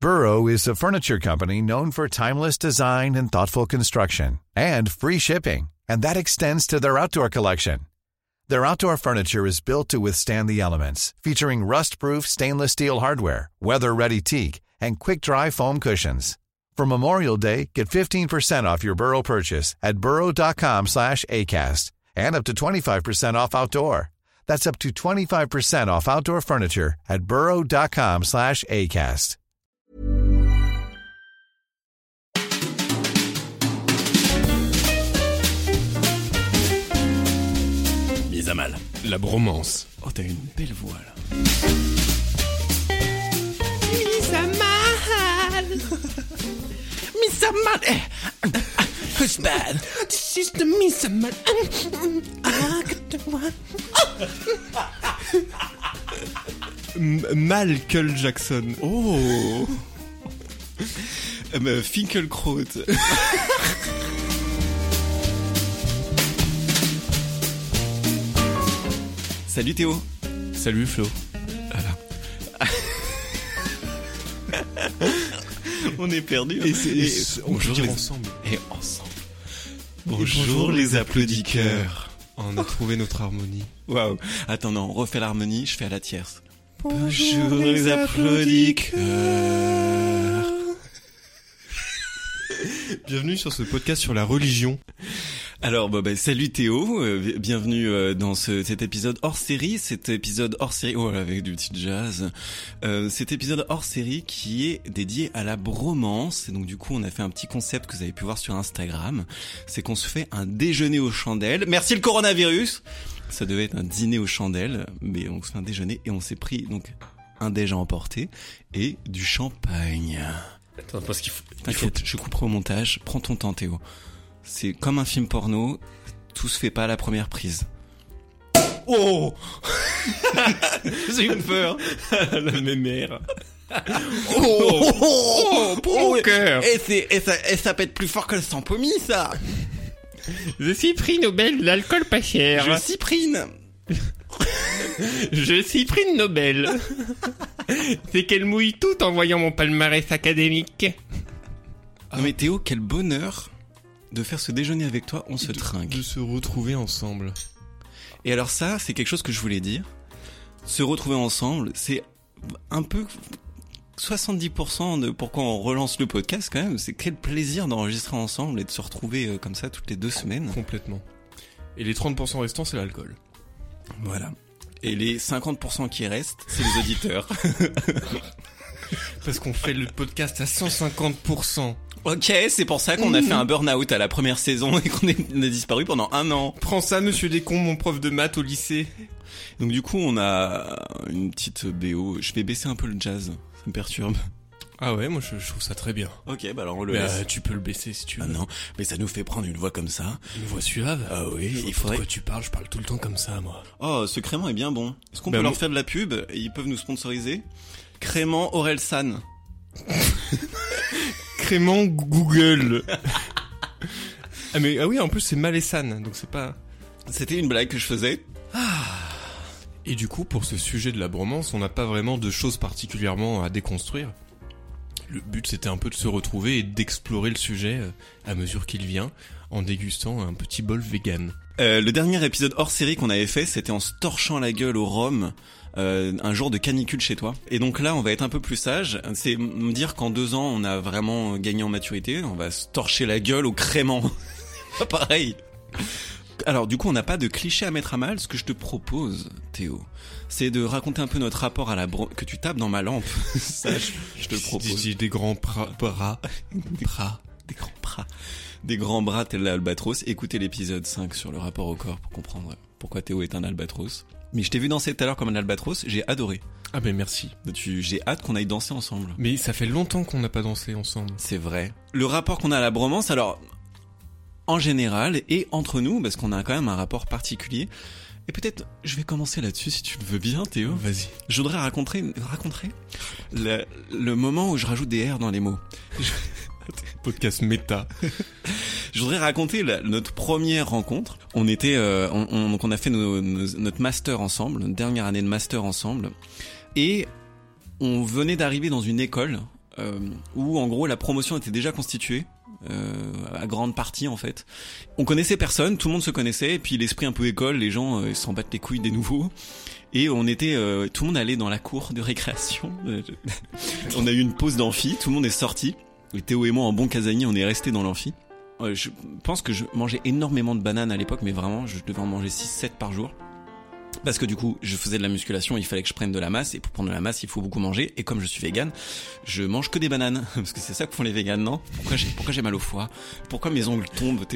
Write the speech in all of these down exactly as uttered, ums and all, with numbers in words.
Burrow is a furniture company known for timeless design and thoughtful construction, and free shipping, and that extends to their outdoor collection. Their outdoor furniture is built to withstand the elements, featuring rust-proof stainless steel hardware, weather-ready teak, and quick-dry foam cushions. For Memorial Day, get fifteen percent off your Burrow purchase at burrow.com slash ACAST and up to twenty-five percent off outdoor. That's up to twenty-five percent off outdoor furniture at burrow.com slash ACAST. Mise à mal. La bromance. Oh, t'as une belle voix, là. Mise à mal. Mise à mal. Eh. Who's bad? This is the mise à mal. I got the one. M- Michael Jackson. Oh. euh, Finkelkraut. Salut Théo. Salut Flo. On est perdus. Et, c'est, et, et on bonjour peut dire les... ensemble. Et ensemble. Bonjour, bonjour les applaudisseurs. On a trouvé notre harmonie. Waouh. Attends, non, on refait l'harmonie, je fais à la tierce. Bonjour, bonjour les applaudisseurs. Bienvenue sur ce podcast sur la religion. Alors, bah, bah, salut Théo, euh, bienvenue euh, dans ce, cet épisode hors série, cet épisode hors série, oh avec du petit jazz, euh, cet épisode hors série qui est dédié à la bromance. Et donc du coup, on a fait un petit concept que vous avez pu voir sur Instagram, c'est qu'on se fait un déjeuner aux chandelles. Merci le coronavirus. Ça devait être un dîner aux chandelles, mais on se fait un déjeuner et on s'est pris donc un déj à emporter et du champagne. Attends, parce qu'il faut... T'inquiète, faut... je couperai au montage. Prends ton temps, Théo. C'est comme un film porno, tout se fait pas à la première prise. Oh. J'ai eu peur. La mémère. Oh, oh, oh, oh, cœur. Et, c'est, et, ça, et ça pète plus fort que le sampomis, ça. Je suis pris Nobel, l'alcool pas cher. Je cyprine. Je cyprine Nobel. C'est qu'elle mouille tout en voyant mon palmarès académique. Ah. Non mais Théo, quel bonheur de faire ce déjeuner avec toi, on se de, trinque. De se retrouver ensemble. Et alors ça, c'est quelque chose que je voulais dire. Se retrouver ensemble, c'est un peu soixante-dix pour cent de pourquoi on relance le podcast quand même. C'est quel plaisir d'enregistrer ensemble et de se retrouver comme ça toutes les deux semaines. Complètement. Et les trente pour cent restants, c'est l'alcool. Voilà. Et les cinquante pour cent qui restent, c'est les auditeurs. Parce qu'on fait le podcast à cent cinquante pour cent. Ok, c'est pour ça qu'on a fait un burn-out à la première saison et qu'on est, on a disparu pendant un an. Prends ça, monsieur Descomb, mon prof de maths au lycée. Donc du coup, on a une petite B O. Je vais baisser un peu le jazz, ça me perturbe. Ah ouais, moi je, je trouve ça très bien. Ok, bah alors on le mais laisse. Euh, tu peux le baisser si tu veux. Ah non, mais ça nous fait prendre une voix comme ça. Une voix suave. Ah oui, il faudrait... Pourquoi tu parles, je parle tout le temps comme ça, moi. Oh, ce crément est bien bon. Est-ce qu'on bah peut moi... leur faire de la pub? Ils peuvent nous sponsoriser. Crément Orelsan. Crément Google. ah mais ah oui, en plus c'est Malessan, donc c'est pas... C'était une blague que je faisais. Ah. Et du coup, pour ce sujet de la bromance, on n'a pas vraiment de choses particulièrement à déconstruire. Le but, c'était un peu de se retrouver et d'explorer le sujet à mesure qu'il vient, en dégustant un petit bol vegan. Euh, le dernier épisode hors série qu'on avait fait, c'était en se torchant la gueule au rhum, euh, un jour de canicule chez toi. Et donc là, on va être un peu plus sage. C'est me dire qu'en deux ans, on a vraiment gagné en maturité. On va se torcher la gueule au crément. Pas pareil. Alors du coup, on n'a pas de cliché à mettre à mal. Ce que je te propose, Théo, c'est de raconter un peu notre rapport à la bro... que tu tapes dans ma lampe. Ça, je, je te le propose. J'ai des grands bras, bras, bras, des grands bras, des grands bras tel l'albatros. Écoutez l'épisode cinq sur le rapport au corps pour comprendre pourquoi Théo est un albatros. Mais je t'ai vu danser tout à l'heure comme un albatros, j'ai adoré. Ah ben merci. Tu, j'ai hâte qu'on aille danser ensemble. Mais ça fait longtemps qu'on n'a pas dansé ensemble. C'est vrai. Le rapport qu'on a à la bromance, alors en général et entre nous, parce qu'on a quand même un rapport particulier. Et peut-être, je vais commencer là-dessus si tu le veux bien, Théo. Vas-y. Je voudrais raconter, raconter le, le moment où je rajoute des R dans les mots. Podcast méta. Je voudrais raconter la, notre première rencontre. On était, euh, on, on, donc on a fait nos, nos, notre master ensemble, notre dernière année de master ensemble, et on venait d'arriver dans une école euh, où en gros la promotion était déjà constituée. Euh, à grande partie en fait. On connaissait personne, tout le monde se connaissait, et puis l'esprit un peu école, les gens euh, s'en battent les couilles des nouveaux. Et on était, euh, tout le monde allait dans la cour de récréation. On a eu une pause d'amphi, tout le monde est sorti. Et Théo et moi, en bon casanier, on est restés dans l'amphi. Euh, je pense que je mangeais énormément de bananes à l'époque, mais vraiment, je devais en manger six sept par jour. Parce que du coup, je faisais de la musculation, il fallait que je prenne de la masse, et pour prendre de la masse, il faut beaucoup manger. Et comme je suis vegan, je mange que des bananes, parce que c'est ça que font les végans, non ? Pourquoi j'ai, pourquoi j'ai mal au foie ? Pourquoi mes ongles tombent, Théo ?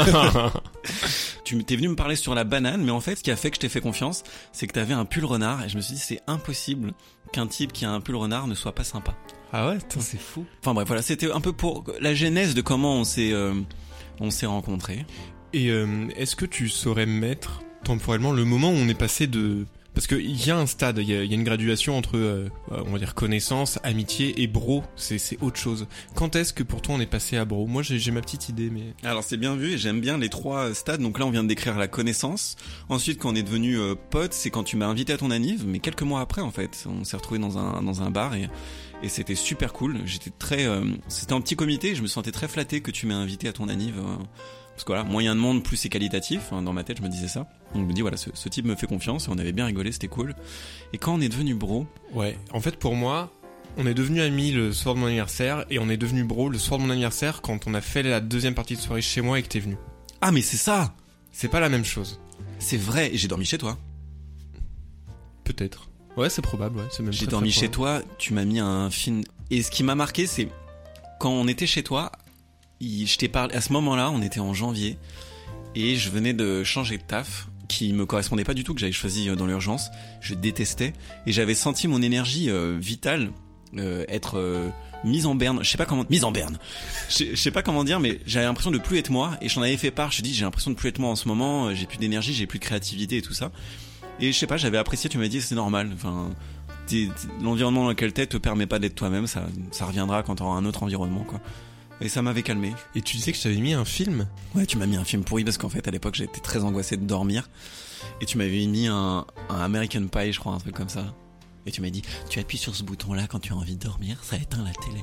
Tu t'es venu me parler sur la banane, mais en fait, ce qui a fait que je t'ai fait confiance, c'est que t'avais un pull renard, et je me suis dit, c'est impossible qu'un type qui a un pull renard ne soit pas sympa. Ah ouais, putain, c'est fou. Enfin bref, voilà, c'était un peu pour la genèse de comment on s'est, euh, on s'est rencontrés. Et euh, est-ce que tu saurais mettre temporellement le moment où on est passé de... Parce qu'il y a un stade, il y a, y a une graduation entre, euh, on va dire, connaissance, amitié et bro, c'est, c'est autre chose. Quand est-ce que pour toi on est passé à bro ? Moi j'ai, j'ai ma petite idée, mais... Alors c'est bien vu, et j'aime bien les trois stades. Donc là on vient de décrire la connaissance. Ensuite quand on est devenu euh, pote, c'est quand tu m'as invité à ton anniv, mais quelques mois après en fait. On s'est retrouvés dans un, dans un bar et... Et c'était super cool. J'étais très, euh, c'était un petit comité. Je me sentais très flatté que tu m'aies invité à ton anniv. Euh, parce que voilà, moyen de monde plus c'est qualitatif. Hein, dans ma tête, je me disais ça. Donc je me dis voilà, ce, ce type me fait confiance. Et on avait bien rigolé, c'était cool. Et quand on est devenu bro, ouais. En fait, pour moi, on est devenu amis le soir de mon anniversaire et on est devenu bro le soir de mon anniversaire quand on a fait la deuxième partie de soirée chez moi et que t'es venu. Ah mais c'est ça. C'est pas la même chose. C'est vrai. Et j'ai dormi chez toi. Peut-être. Ouais, c'est probable, ouais. C'est même J'ai très, dormi très chez toi, tu m'as mis un film. Et ce qui m'a marqué, c'est quand on était chez toi, il, je t'ai parlé. À ce moment-là, on était en janvier et je venais de changer de taf qui me correspondait pas du tout, que j'avais choisi dans l'urgence. Je détestais et j'avais senti mon énergie euh, vitale euh, être euh, mise en berne. Je sais pas comment mise en berne. Je, je sais pas comment dire, mais j'avais l'impression de plus être moi et j'en avais fait part. Je dis j'ai l'impression de plus être moi en ce moment. J'ai plus d'énergie, j'ai plus de créativité et tout ça. Et je sais pas, j'avais apprécié, tu m'as dit c'est normal, enfin, t'es, t'es, l'environnement dans lequel t'es te permet pas d'être toi-même, ça, ça reviendra quand t'auras un autre environnement, quoi. Et ça m'avait calmé. Et tu disais que je t'avais mis un film ? Ouais, tu m'as mis un film pourri parce qu'en fait, à l'époque, j'étais très angoissé de dormir. Et tu m'avais mis un, un American Pie, je crois, un truc comme ça. Et tu m'as dit, tu appuies sur ce bouton-là quand tu as envie de dormir, ça éteint la télé.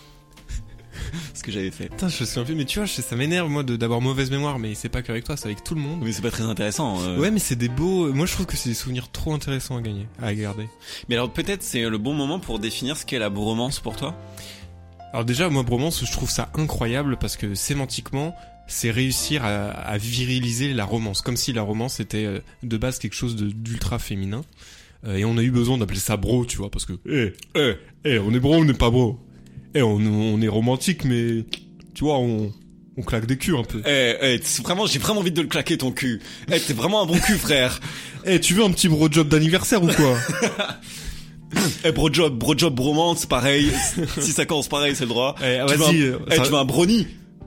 Ce que j'avais fait. Putain, je suis un peu, mais tu vois, ça m'énerve moi de, d'avoir mauvaise mémoire, mais c'est pas qu'avec toi, c'est avec tout le monde. Mais c'est pas très intéressant. Euh... Ouais, mais c'est des beaux. Moi, je trouve que c'est des souvenirs trop intéressants à gagner, à garder. Mais alors peut-être c'est le bon moment pour définir ce qu'est la bromance pour toi. Alors déjà, moi, bromance, je trouve ça incroyable parce que sémantiquement, c'est réussir à, à viriliser la romance, comme si la romance était de base quelque chose de, d'ultra féminin. Euh, et on a eu besoin d'appeler ça bro, tu vois, parce que, eh, eh, eh, on est bro, on n'est pas bro. Eh, on, on est romantique, mais tu vois, on, on claque des culs un peu. Eh, eh, vraiment, j'ai vraiment envie de le claquer ton cul. Eh, t'es vraiment un bon cul, frère. Eh, tu veux un petit bro job d'anniversaire ou quoi? Eh, bro job, bro job, bromance, pareil. Si ça commence pareil, c'est le droit. Eh, tu vas-y. veux un, ça... eh, tu veux un brownie?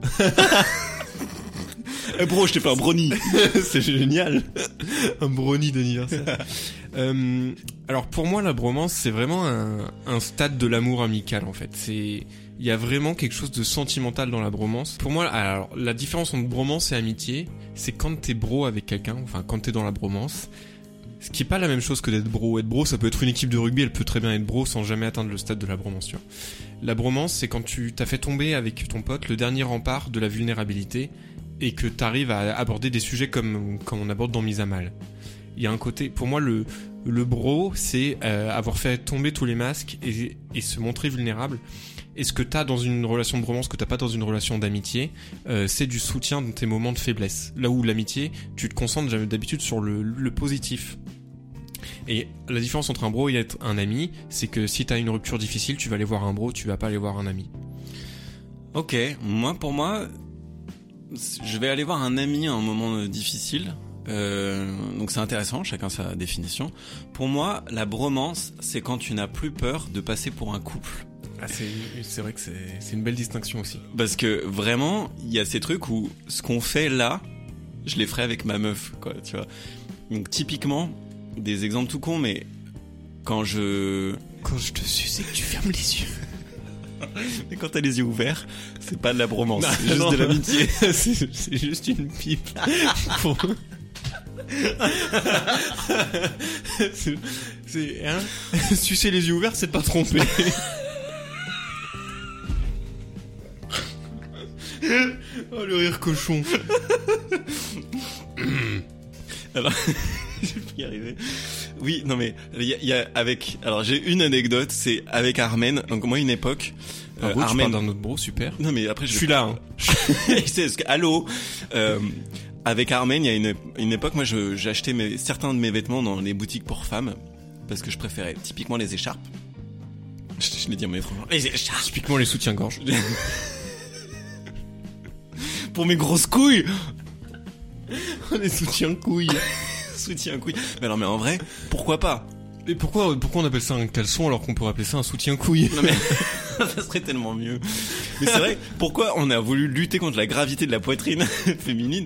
Eh, bro, je t'ai fait un brownie. C'est génial. Un brownie d'anniversaire. euh, alors pour moi, la bromance, c'est vraiment un, un stade de l'amour amical, en fait. C'est, il y a vraiment quelque chose de sentimental dans la bromance. Pour moi, alors la différence entre bromance et amitié, c'est quand t'es bro avec quelqu'un, enfin quand t'es dans la bromance. Ce qui est pas la même chose que d'être bro. Être bro, ça peut être une équipe de rugby, elle peut très bien être bro sans jamais atteindre le stade de la bromance, tu vois. La bromance, c'est quand tu t'as fait tomber avec ton pote le dernier rempart de la vulnérabilité et que t'arrives à aborder des sujets comme, comme on aborde dans Mise à Mal. Il y a un côté, pour moi, le, le bro, c'est euh, avoir fait tomber tous les masques et, et se montrer vulnérable. Et ce que t'as dans une relation de bromance que t'as pas dans une relation d'amitié, euh, c'est du soutien dans tes moments de faiblesse. Là où l'amitié, tu te concentres d'habitude sur le, le positif. Et la différence entre un bro et être un ami, c'est que si t'as une rupture difficile, tu vas aller voir un bro, tu vas pas aller voir un ami. Ok, moi pour moi, je vais aller voir un ami à un moment difficile. Euh, donc c'est intéressant, chacun sa définition. Pour moi, la bromance, c'est quand tu n'as plus peur de passer pour un couple. Ah, c'est, c'est vrai que c'est, c'est une belle distinction aussi. Parce que vraiment, il y a ces trucs où ce qu'on fait là, je les ferais avec ma meuf, quoi, tu vois. Donc typiquement, des exemples tout cons, mais quand je... Quand je te suce et que tu fermes les yeux. Mais quand t'as les yeux ouverts, c'est pas de la bromance, non, c'est juste non, de l'amitié. c'est, c'est juste une pipe. Pour... c'est, c'est, hein, sucer les yeux ouverts, c'est pas tromper. Oh, le rire cochon. Alors, je vais y arriver. Oui, non mais il y a, y a avec. Alors j'ai une anecdote, c'est avec Armen. Donc moi une époque. Euh, euh, bro, Armen. tu parles d'un autre bro, super. Non mais après Je suis là. Hein. c'est ce que, allô. Euh, avec Armen, il y a une une époque, moi je j'achetais mes certains de mes vêtements dans les boutiques pour femmes parce que je préférais typiquement les écharpes. Je, je l'ai dit mais franchement les écharpes. Typiquement les soutiens-gorge. Pour mes grosses couilles. Les soutiens-couilles. Soutien-couille. Mais alors mais en vrai, pourquoi pas? Et pourquoi, pourquoi on appelle ça un caleçon alors qu'on pourrait appeler ça un soutien-couille? Non mais ça serait tellement mieux. Mais c'est vrai, pourquoi on a voulu lutter contre la gravité de la poitrine féminine?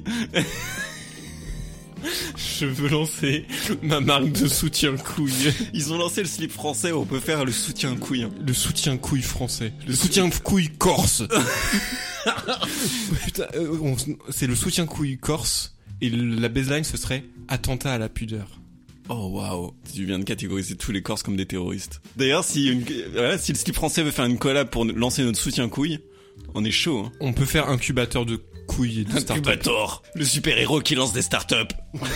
Je veux lancer ma marque de soutien-couille. Ils ont lancé le slip français, on peut faire le soutien-couille. Le soutien-couille français. Le soutien-couille corse. Putain, euh, on- c'est le soutien-couille corse. Et la baseline, ce serait attentat à la pudeur. Oh waouh, tu viens de catégoriser tous les Corses comme des terroristes. D'ailleurs, si une, voilà, si le slip français veut faire une collab pour lancer notre soutien-couille, on est chaud. Hein. On peut faire incubateur de couilles et de start-up. Incubator, le super-héros qui lance des startups.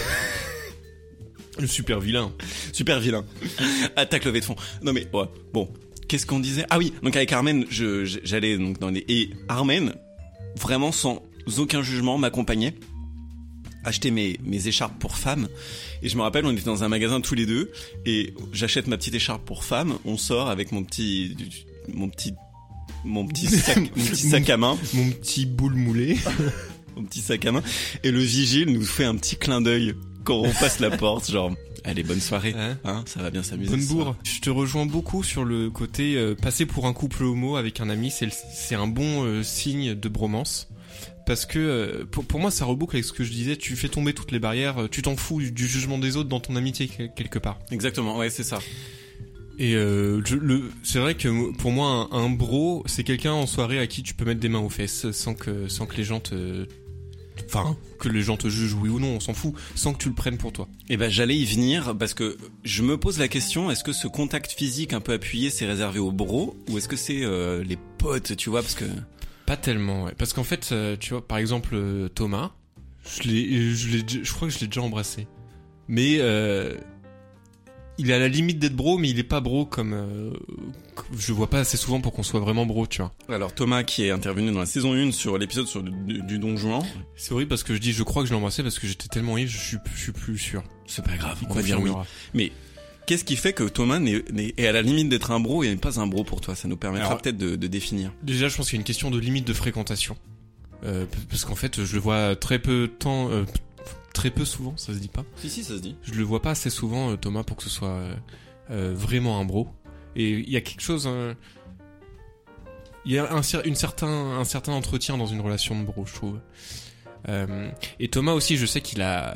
Le super vilain. Super vilain. Attaque levée de fond. Non mais ouais, bon, qu'est-ce qu'on disait? Ah oui, donc avec Armen, je, je- j'allais donc dans les et Armen, vraiment sans aucun jugement, m'accompagnait. Acheter mes mes écharpes pour femmes et je me rappelle on était dans un magasin tous les deux et j'achète ma petite écharpe pour femme, on sort avec mon petit mon petit mon petit sac mon petit sac à main, Mon petit boule moulé. mon petit sac à main et le vigile nous fait un petit clin d'œil quand on passe la porte genre allez bonne soirée Hein hein, ça va bien s'amuser. Bonne ce soir. bourre. Je te rejoins beaucoup sur le côté euh, passer pour un couple homo avec un ami, c'est le- c'est un bon euh, signe de bromance. Parce que euh, pour, pour moi ça reboucle avec ce que je disais, tu fais tomber toutes les barrières, euh, tu t'en fous du, du jugement des autres dans ton amitié quel- quelque part. Exactement, ouais, c'est ça. Et euh, je, le, c'est vrai que pour moi un, un bro c'est quelqu'un en soirée à qui tu peux mettre des mains aux fesses sans que sans que les gens te, enfin que les gens te jugent oui ou non, on s'en fout, sans que tu le prennes pour toi. Eh ben j'allais y venir parce que je me pose la question, est-ce que ce contact physique un peu appuyé c'est réservé aux bros ou est-ce que c'est euh, les potes, tu vois, parce que Pas tellement, ouais. Parce qu'en fait, euh, tu vois, par exemple, euh, Thomas, je l'ai, je l'ai, je crois que je l'ai déjà embrassé. Mais euh, il est à la limite d'être bro, mais il est pas bro comme euh, je vois pas assez souvent pour qu'on soit vraiment bro, tu vois. alors Thomas qui est intervenu dans la saison un sur l'épisode sur le- du, du Don Juan, C'est horrible parce que je dis, je crois que je l'ai embrassé parce que j'étais tellement ivre, je suis, je suis plus sûr. c'est pas grave, on Il va dire oui. confirmera. Mais qu'est-ce qui fait que Thomas n'est, n'est- est à la limite d'être un bro et n'est pas un bro pour toi? Ça nous permettra Alors- peut-être de, de définir. Déjà, je pense qu'il y a une question de limite de fréquentation. Euh, p- parce qu'en fait, je le vois très peu de temps, euh, très peu souvent, ça se dit pas. Si si, ça se dit. Je le vois pas assez souvent, euh, Thomas, pour que ce soit euh, euh, vraiment un bro. Et il y a quelque chose, euh, il y a un, cer- une certain, un certain entretien dans une relation de bro, je trouve. Euh, et Thomas aussi, je sais qu'il a,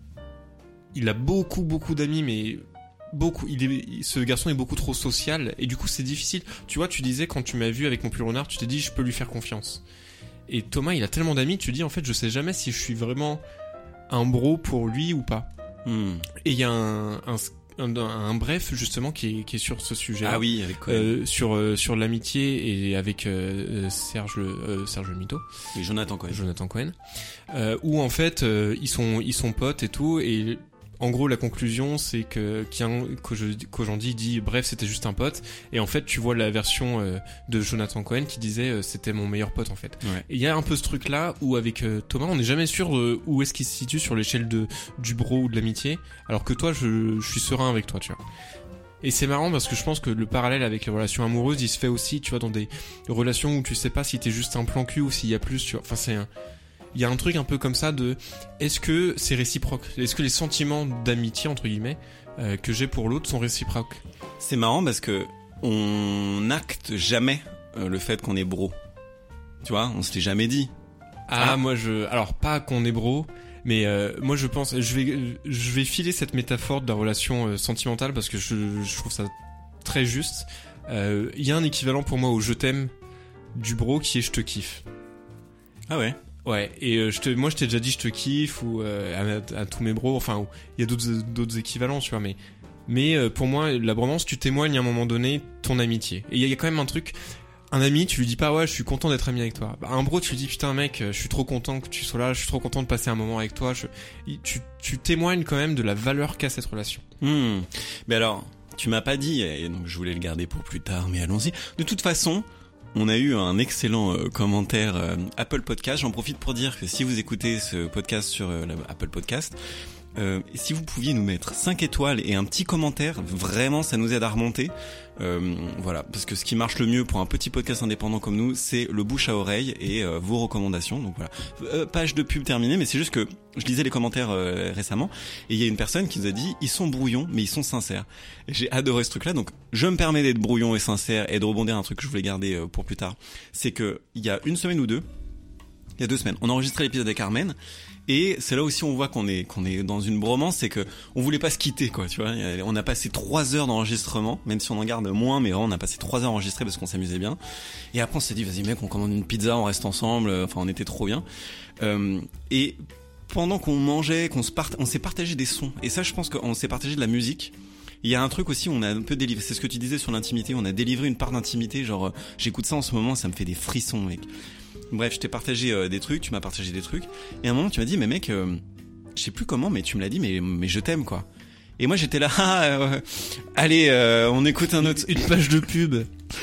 il a beaucoup, beaucoup d'amis, mais beaucoup. Il est, ce garçon est beaucoup trop social, et du coup, c'est difficile. Tu vois, tu disais quand tu m'as vu avec mon pull renard, tu t'es dit, je peux lui faire confiance. Et Thomas, il a tellement d'amis, tu dis, en fait, je sais jamais si je suis vraiment un bro pour lui ou pas. Hmm. Et il y a un, un, un, un bref justement qui est, qui est sur ce sujet. Ah oui, avec quoi? Euh, sur euh, sur l'amitié et avec euh, euh, Serge le euh, Serge le Mito, Oui, Jonathan Cohen. Jonathan Cohen, euh, où en fait euh, ils sont ils sont potes et tout, et en gros la conclusion c'est que qu'un que je qu'aujourd'hui dit bref c'était juste un pote, et en fait tu vois la version euh, de Jonathan Cohen qui disait euh, c'était mon meilleur pote en fait. Ouais. Et il y a un peu ce truc là où avec euh, Thomas on n'est jamais sûr euh, où est-ce qu'il se situe sur l'échelle de du bro ou de l'amitié, alors que toi je, je suis serein avec toi, tu vois. Et c'est marrant parce que je pense que le parallèle avec les relations amoureuses il se fait aussi, tu vois, dans des relations où tu sais pas si t'es juste un plan cul ou s'il y a plus, tu vois. Enfin c'est un... il y a un truc un peu comme ça de est-ce que c'est réciproque, est-ce que les sentiments d'amitié entre guillemets euh, que j'ai pour l'autre sont réciproques. C'est marrant parce que on acte jamais euh, le fait qu'on est bro. Tu vois, on se l'est jamais dit. Ah, Ah. moi je, alors pas qu'on est bro, mais euh, moi je pense, je vais, je vais filer cette métaphore de la relation euh, sentimentale parce que je, je trouve ça très juste. Euh, Il y a un équivalent pour moi au je t'aime du bro qui est je te kiffe. Ah ouais. Ouais, et euh, je te, moi je t'ai déjà dit je te kiffe ou euh, à, à tous mes bros, enfin il y a d'autres d'autres équivalents, tu vois, mais mais euh, pour moi la bromance tu témoignes à un moment donné ton amitié. Et il y a quand même un truc un ami, tu lui dis pas ouais, je suis content d'être ami avec toi. Bah, un bro, tu lui dis putain mec, je suis trop content que tu sois là, je suis trop content de passer un moment avec toi. Je... Tu, tu témoignes quand même de la valeur qu'a cette relation. Hmm. Mais alors, tu m'as pas dit, et donc je voulais le garder pour plus tard, mais allons-y. De toute façon, on a eu un excellent euh, commentaire euh, Apple Podcast. J'en profite pour dire que si vous écoutez ce podcast sur euh, Apple Podcast, Euh, si vous pouviez nous mettre cinq étoiles et un petit commentaire, vraiment ça nous aide à remonter. Euh, voilà, parce que ce qui marche le mieux pour un petit podcast indépendant comme nous, c'est le bouche à oreille et euh, vos recommandations. Donc voilà, euh, page de pub terminée, mais c'est juste que je lisais les commentaires euh, récemment et il y a une personne qui nous a dit ils sont brouillons mais ils sont sincères. Et j'ai adoré ce truc-là, donc je me permets d'être brouillon et sincère et de rebondir à un truc que je voulais garder euh, pour plus tard. C'est que il y a une semaine ou deux, il y a deux semaines, on a enregistré l'épisode avec Carmen. Et c'est là aussi on voit qu'on est qu'on est dans une bromance, c'est que on voulait pas se quitter quoi, tu vois. On a passé trois heures d'enregistrement, même si on en garde moins, mais vraiment on a passé trois heures enregistrées parce qu'on s'amusait bien. Et après on s'est dit vas-y mec, on commande une pizza, on reste ensemble. Enfin on était trop bien. Euh, et pendant qu'on mangeait, qu'on se part... on s'est partagé des sons. Et ça je pense qu'on s'est partagé de la musique. Il y a un truc aussi, on a un peu délivré, c'est ce que tu disais sur l'intimité, on a délivré une part d'intimité, genre euh, j'écoute ça en ce moment, ça me fait des frissons mec. Bref, je t'ai partagé euh, des trucs, tu m'as partagé des trucs, et à un moment tu m'as dit mais mec, euh, je sais plus comment, mais tu me l'as dit, mais mais je t'aime quoi. Et moi j'étais là, ah, euh, allez, euh, on écoute un autre, une page de pub.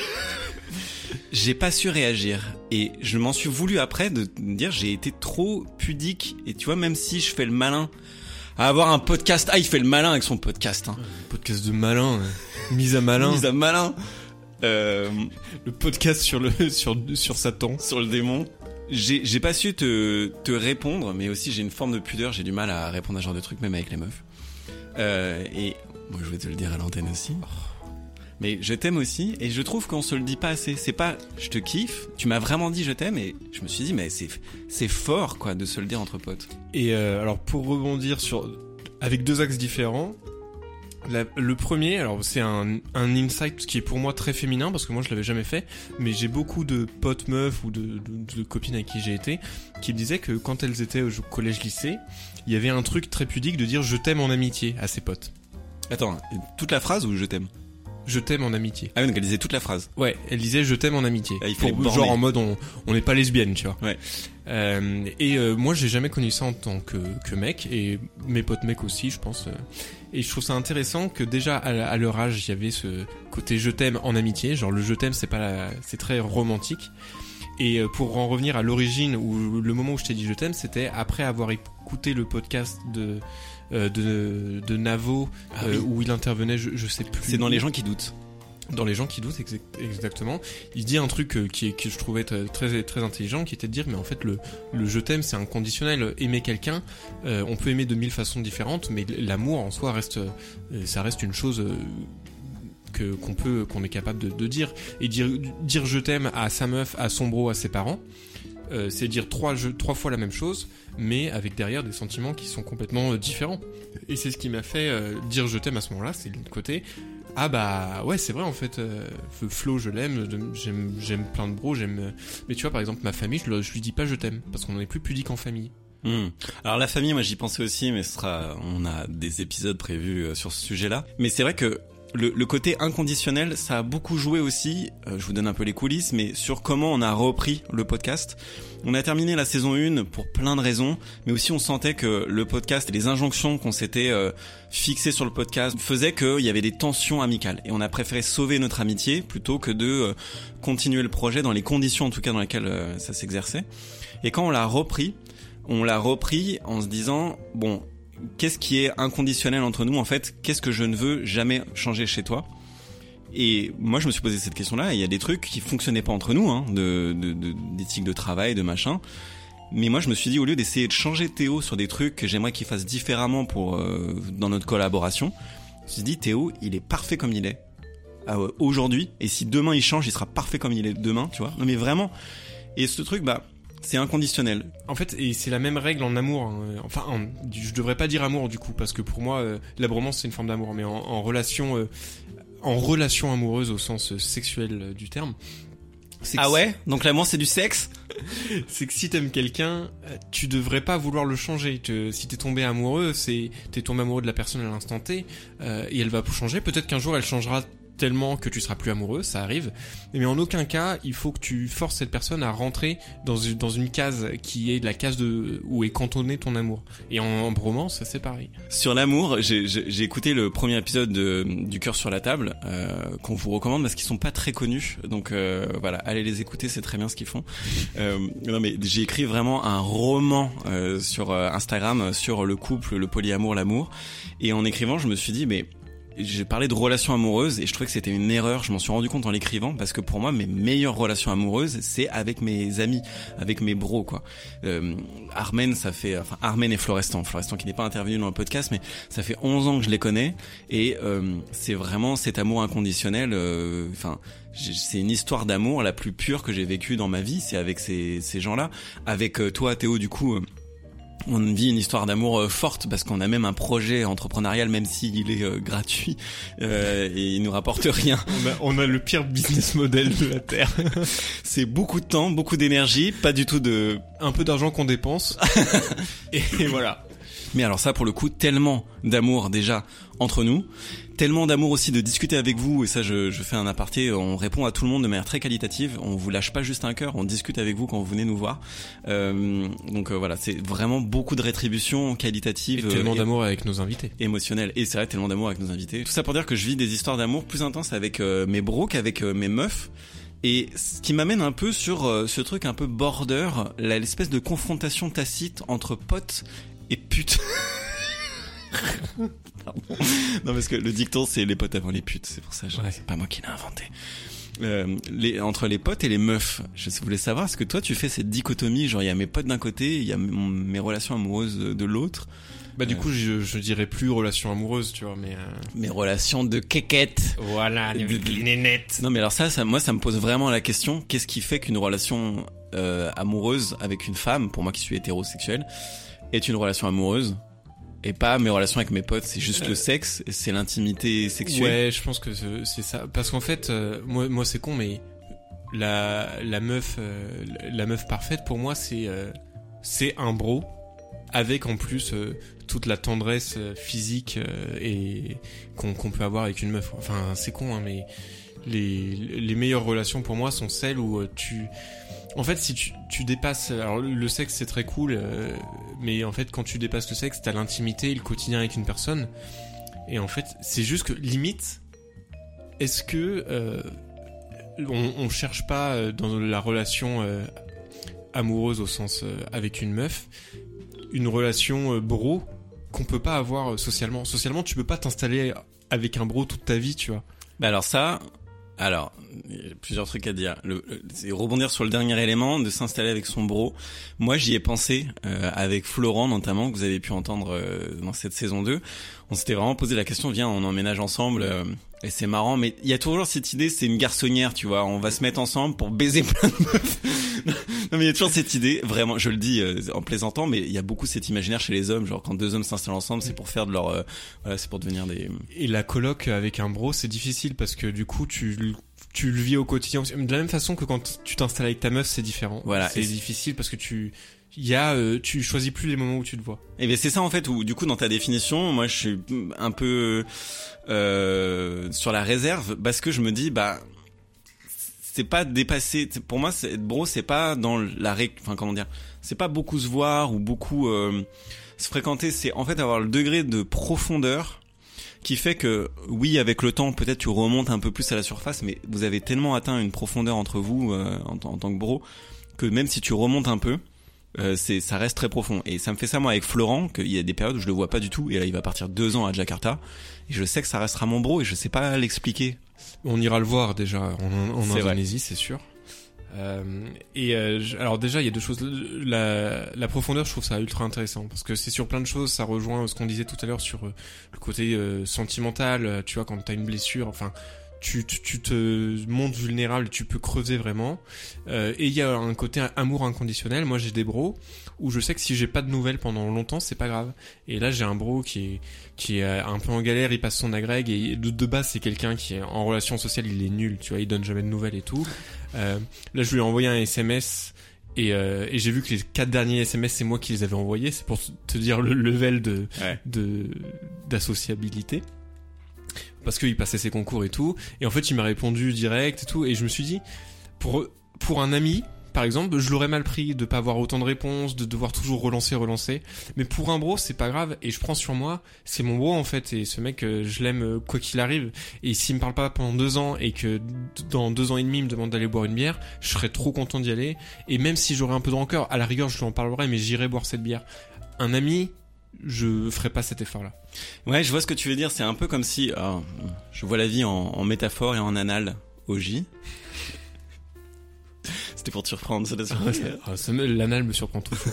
J'ai pas su réagir et je m'en suis voulu après de me dire j'ai été trop pudique et tu vois même si je fais le malin à avoir un podcast, ah il fait le malin avec son podcast, hein. Podcast de malin, euh, mise à malin, mise à malin. Euh, le podcast sur le sur sur Satan, sur le démon. J'ai j'ai pas su te te répondre, mais aussi j'ai une forme de pudeur, j'ai du mal à répondre à ce genre de trucs même avec les meufs. Euh, et moi je vais te le dire à l'antenne aussi. Mais je t'aime aussi et je trouve qu'on se le dit pas assez. C'est pas je te kiffe, tu m'as vraiment dit je t'aime et je me suis dit mais c'est c'est fort quoi de se le dire entre potes. Et euh, alors pour rebondir sur avec deux axes différents. La, le premier, alors c'est un, un insight qui est pour moi très féminin parce que moi je l'avais jamais fait, mais j'ai beaucoup de potes meufs ou de, de, de copines avec qui j'ai été qui me disaient que quand elles étaient au collège-lycée, il y avait un truc très pudique de dire je t'aime en amitié à ses potes. Attends, toute la phrase ou je t'aime ? Je t'aime en amitié. Ah oui, donc elle disait toute la phrase. Ouais, elle disait je t'aime en amitié. Ah, il fallait Pour, genre en mode on on n'est pas lesbienne, tu vois. Ouais. Euh, et euh, moi j'ai jamais connu ça en tant que que mec et mes potes mecs aussi, je pense. Euh, et je trouve ça intéressant que déjà à, à leur âge il y avait ce côté je t'aime en amitié, genre le je t'aime c'est pas la, c'est très romantique. Et pour en revenir à l'origine où le moment où je t'ai dit je t'aime, c'était après avoir écouté le podcast de euh, de de Navo ah, euh, oui. où il intervenait, je, je sais plus. C'est dans Les gens qui doutent. Dans Les gens qui doutent, exactement. Il dit un truc euh, qui est, que je trouvais très très intelligent, qui était de dire mais en fait le le je t'aime c'est un conditionnel. Aimer quelqu'un, euh, on peut aimer de mille façons différentes, mais l'amour en soi reste, euh, ça reste une chose. Euh, que qu'on peut qu'on est capable de, de dire et dire dire je t'aime à sa meuf, à son bro, à ses parents, euh, c'est dire trois je, trois fois la même chose mais avec derrière des sentiments qui sont complètement euh, différents. Et c'est ce qui m'a fait euh, dire je t'aime à ce moment-là, c'est le côté ah bah ouais c'est vrai en fait euh, Flo je l'aime, j'aime j'aime plein de bros, j'aime mais tu vois par exemple ma famille je, je lui dis pas je t'aime parce qu'on est plus pudique en famille. Mmh. Alors la famille moi j'y pensais aussi mais ce sera on a des épisodes prévus euh, sur ce sujet-là. Mais c'est vrai que Le, le côté inconditionnel, ça a beaucoup joué aussi, euh, je vous donne un peu les coulisses, mais sur comment on a repris le podcast. On a terminé la saison un pour plein de raisons, mais aussi on sentait que le podcast et les injonctions qu'on s'était euh, fixées sur le podcast faisaient qu'il y avait des tensions amicales. Et on a préféré sauver notre amitié plutôt que de euh, continuer le projet dans les conditions en tout cas dans lesquelles euh, ça s'exerçait. Et quand on l'a repris, on l'a repris en se disant, bon... qu'est-ce qui est inconditionnel entre nous en fait? Qu'est-ce que je ne veux jamais changer chez toi? Et moi je me suis posé cette question-là. Il y a des trucs qui fonctionnaient pas entre nous, hein, de, de, de d'éthique de travail, de machin. Mais moi je me suis dit au lieu d'essayer de changer Théo sur des trucs que j'aimerais qu'il fasse différemment pour euh, dans notre collaboration, je me suis dit Théo il est parfait comme il est euh, aujourd'hui. Et si demain il change, il sera parfait comme il est demain, tu vois. Non mais vraiment. Et ce truc bah c'est inconditionnel. En fait, et c'est la même règle en amour. Hein. Enfin, en, je devrais pas dire amour du coup, parce que pour moi, euh, la bromance c'est une forme d'amour, mais en, en relation, euh, en relation amoureuse au sens sexuel euh, du terme. C'est ah ouais? Donc l'amour c'est du sexe? C'est que si t'aimes quelqu'un, tu devrais pas vouloir le changer. Tu, si t'es tombé amoureux, c'est t'es tombé amoureux de la personne à l'instant T, euh, et elle va changer. Peut-être qu'un jour elle changera tellement que tu seras plus amoureux, ça arrive. Mais en aucun cas, il faut que tu forces cette personne à rentrer dans une, dans une case qui est la case de où est cantonné ton amour. Et en, en bromance, c'est pareil. Sur l'amour, j'ai, j'ai, j'ai écouté le premier épisode de, du Cœur sur la table, euh, qu'on vous recommande parce qu'ils sont pas très connus. Donc euh, voilà, allez les écouter, c'est très bien ce qu'ils font. Euh, non mais j'ai écrit vraiment un roman euh, sur euh, Instagram sur le couple, le polyamour, l'amour. Et en écrivant, je me suis dit mais j'ai parlé de relations amoureuses et je trouvais que c'était une erreur. Je m'en suis rendu compte en l'écrivant parce que pour moi, mes meilleures relations amoureuses, c'est avec mes amis, avec mes bros, quoi. Euh, Armen, ça fait, enfin, Armen et Florestan. Florestan qui n'est pas intervenu dans le podcast, mais ça fait onze ans que je les connais et euh, c'est vraiment cet amour inconditionnel. Enfin, euh, c'est une histoire d'amour la plus pure que j'ai vécue dans ma vie. C'est avec ces, ces gens-là. Avec euh, toi, Théo, du coup. Euh, On vit une histoire d'amour euh, forte parce qu'on a même un projet entrepreneurial, même s'il est euh, gratuit euh, et il nous rapporte rien. On a, on a le pire business model de la Terre. C'est beaucoup de temps, beaucoup d'énergie, pas du tout de... Un peu d'argent qu'on dépense. et, et voilà. Mais alors ça, pour le coup, tellement d'amour déjà entre nous, tellement d'amour aussi de discuter avec vous, et ça je, je fais un aparté, on répond à tout le monde de manière très qualitative, on vous lâche pas juste un cœur, on discute avec vous quand vous venez nous voir. Euh, donc euh, voilà, c'est vraiment beaucoup de rétribution qualitative. Et tellement euh, d'amour avec nos invités. Émotionnel, et c'est vrai, tellement d'amour avec nos invités. Tout ça pour dire que je vis des histoires d'amour plus intenses avec euh, mes bros qu'avec euh, mes meufs. Et ce qui m'amène un peu sur euh, ce truc un peu border, la, l'espèce de confrontation tacite entre potes et putes. Non parce que le dicton c'est les potes avant les putes, c'est pour ça que ouais. C'est pas moi qui l'ai inventé. Euh, les, entre les potes et les meufs, je voulais savoir, est-ce que toi tu fais cette dichotomie, genre il y a mes potes d'un côté, il y a mon, mes relations amoureuses de l'autre. Bah du euh, coup je, je dirais plus relations amoureuses, tu vois, mais euh... mes relations de kékette. Voilà, les, les nénettes. Non mais alors ça, ça, moi ça me pose vraiment la question, qu'est-ce qui fait qu'une relation euh, amoureuse avec une femme, pour moi qui suis hétérosexuel, est une relation amoureuse? Et pas mes relations avec mes potes, c'est juste euh, le sexe, c'est l'intimité sexuelle. Ouais, je pense que c'est ça. Parce qu'en fait, euh, moi, moi c'est con, mais la la meuf, euh, la meuf parfaite pour moi, c'est euh, c'est un bro avec en plus euh, toute la tendresse physique euh, et qu'on qu'on peut avoir avec une meuf. Enfin, c'est con, hein, mais les les meilleures relations pour moi sont celles où tu En fait, si tu, tu dépasses... Alors, le sexe, c'est très cool, euh, mais en fait, quand tu dépasses le sexe, t'as l'intimité et le quotidien avec une personne. Et en fait, c'est juste que, limite, est-ce que euh, on, on cherche pas dans la relation euh, amoureuse au sens euh, avec une meuf, une relation euh, bro qu'on peut pas avoir socialement. Socialement, tu peux pas t'installer avec un bro toute ta vie, tu vois. Bah alors ça... Alors, il y a plusieurs trucs à dire. Le, le, c'est rebondir sur le dernier élément, de s'installer avec son bro. Moi, j'y ai pensé, euh, avec Florent notamment, que vous avez pu entendre euh, dans cette saison deux. On s'était vraiment posé la question, viens, on emménage ensemble, euh, et c'est marrant, mais il y a toujours cette idée, c'est une garçonnière, tu vois, on va se mettre ensemble pour baiser plein de meufs. Non mais il y a toujours cette idée, vraiment, je le dis euh, en plaisantant, mais il y a beaucoup cet imaginaire chez les hommes, genre quand deux hommes s'installent ensemble, c'est pour faire de leur... Euh, voilà, c'est pour devenir des... Et la coloc avec un bro, c'est difficile, parce que du coup, tu... tu le vis au quotidien. De la même façon que quand tu t'installes avec ta meuf, c'est différent. Voilà. C'est difficile parce que tu, il y a, euh, tu choisis plus les moments où tu te vois. Et bien c'est ça en fait où du coup dans ta définition, moi je suis un peu euh, sur la réserve parce que je me dis bah c'est pas dépasser. Pour moi, c'est, bro, c'est pas dans la, ré... enfin comment dire, c'est pas beaucoup se voir ou beaucoup euh, se fréquenter. C'est en fait avoir le degré de profondeur qui fait que oui, avec le temps, peut-être tu remontes un peu plus à la surface, mais vous avez tellement atteint une profondeur entre vous euh, en, en tant que bro que même si tu remontes un peu, euh, c'est ça reste très profond. Et ça me fait ça moi avec Florent, qu'il y a des périodes où je le vois pas du tout, et là il va partir deux ans à Jakarta, et je sais que ça restera mon bro, et je sais pas l'expliquer. On ira le voir déjà en, en c'est Indonésie, c'est sûr. Euh, et euh, alors déjà il y a deux choses. La, la profondeur, je trouve ça ultra intéressant parce que c'est sur plein de choses. Ça rejoint ce qu'on disait tout à l'heure sur euh, le côté euh, sentimental. Tu vois, quand t'as une blessure, enfin tu, tu, tu te montres vulnérable, tu peux creuser vraiment. Euh, et il y a un côté amour inconditionnel. Moi j'ai des bros où je sais que si j'ai pas de nouvelles pendant longtemps, c'est pas grave. Et là j'ai un bro qui est qui est un peu en galère, il passe son agrég, et de, de base c'est quelqu'un qui est en relation sociale, il est nul, tu vois, il donne jamais de nouvelles et tout. Euh, là je lui ai envoyé un S M S et, euh, et j'ai vu que les quatre derniers S M S c'est moi qui les avais envoyés. C'est pour te dire le level de, ouais. de d'associabilité. parce qu'il passait ses concours et tout. Et en fait, il m'a répondu direct et tout. Et je me suis dit, pour pour un ami, par exemple, je l'aurais mal pris de pas avoir autant de réponses, de devoir toujours relancer, relancer. Mais pour un bro, c'est pas grave. Et je prends sur moi, c'est mon bro en fait. Et ce mec, euh, je l'aime euh, quoi qu'il arrive. Et s'il me parle pas pendant deux ans et que dans deux ans et demi, il me demande d'aller boire une bière, je serais trop content d'y aller. Et même si j'aurais un peu de rancœur, à la rigueur, je lui en parlerai, mais j'irai boire cette bière. Un ami, je ferai pas cet effort-là. Ouais, je vois ce que tu veux dire. C'est un peu comme si, oh, je vois la vie en, en métaphore et en anal. O J. C'était pour te surprendre, ça, ah, ça, ah, ça me, l'anal me surprend toujours.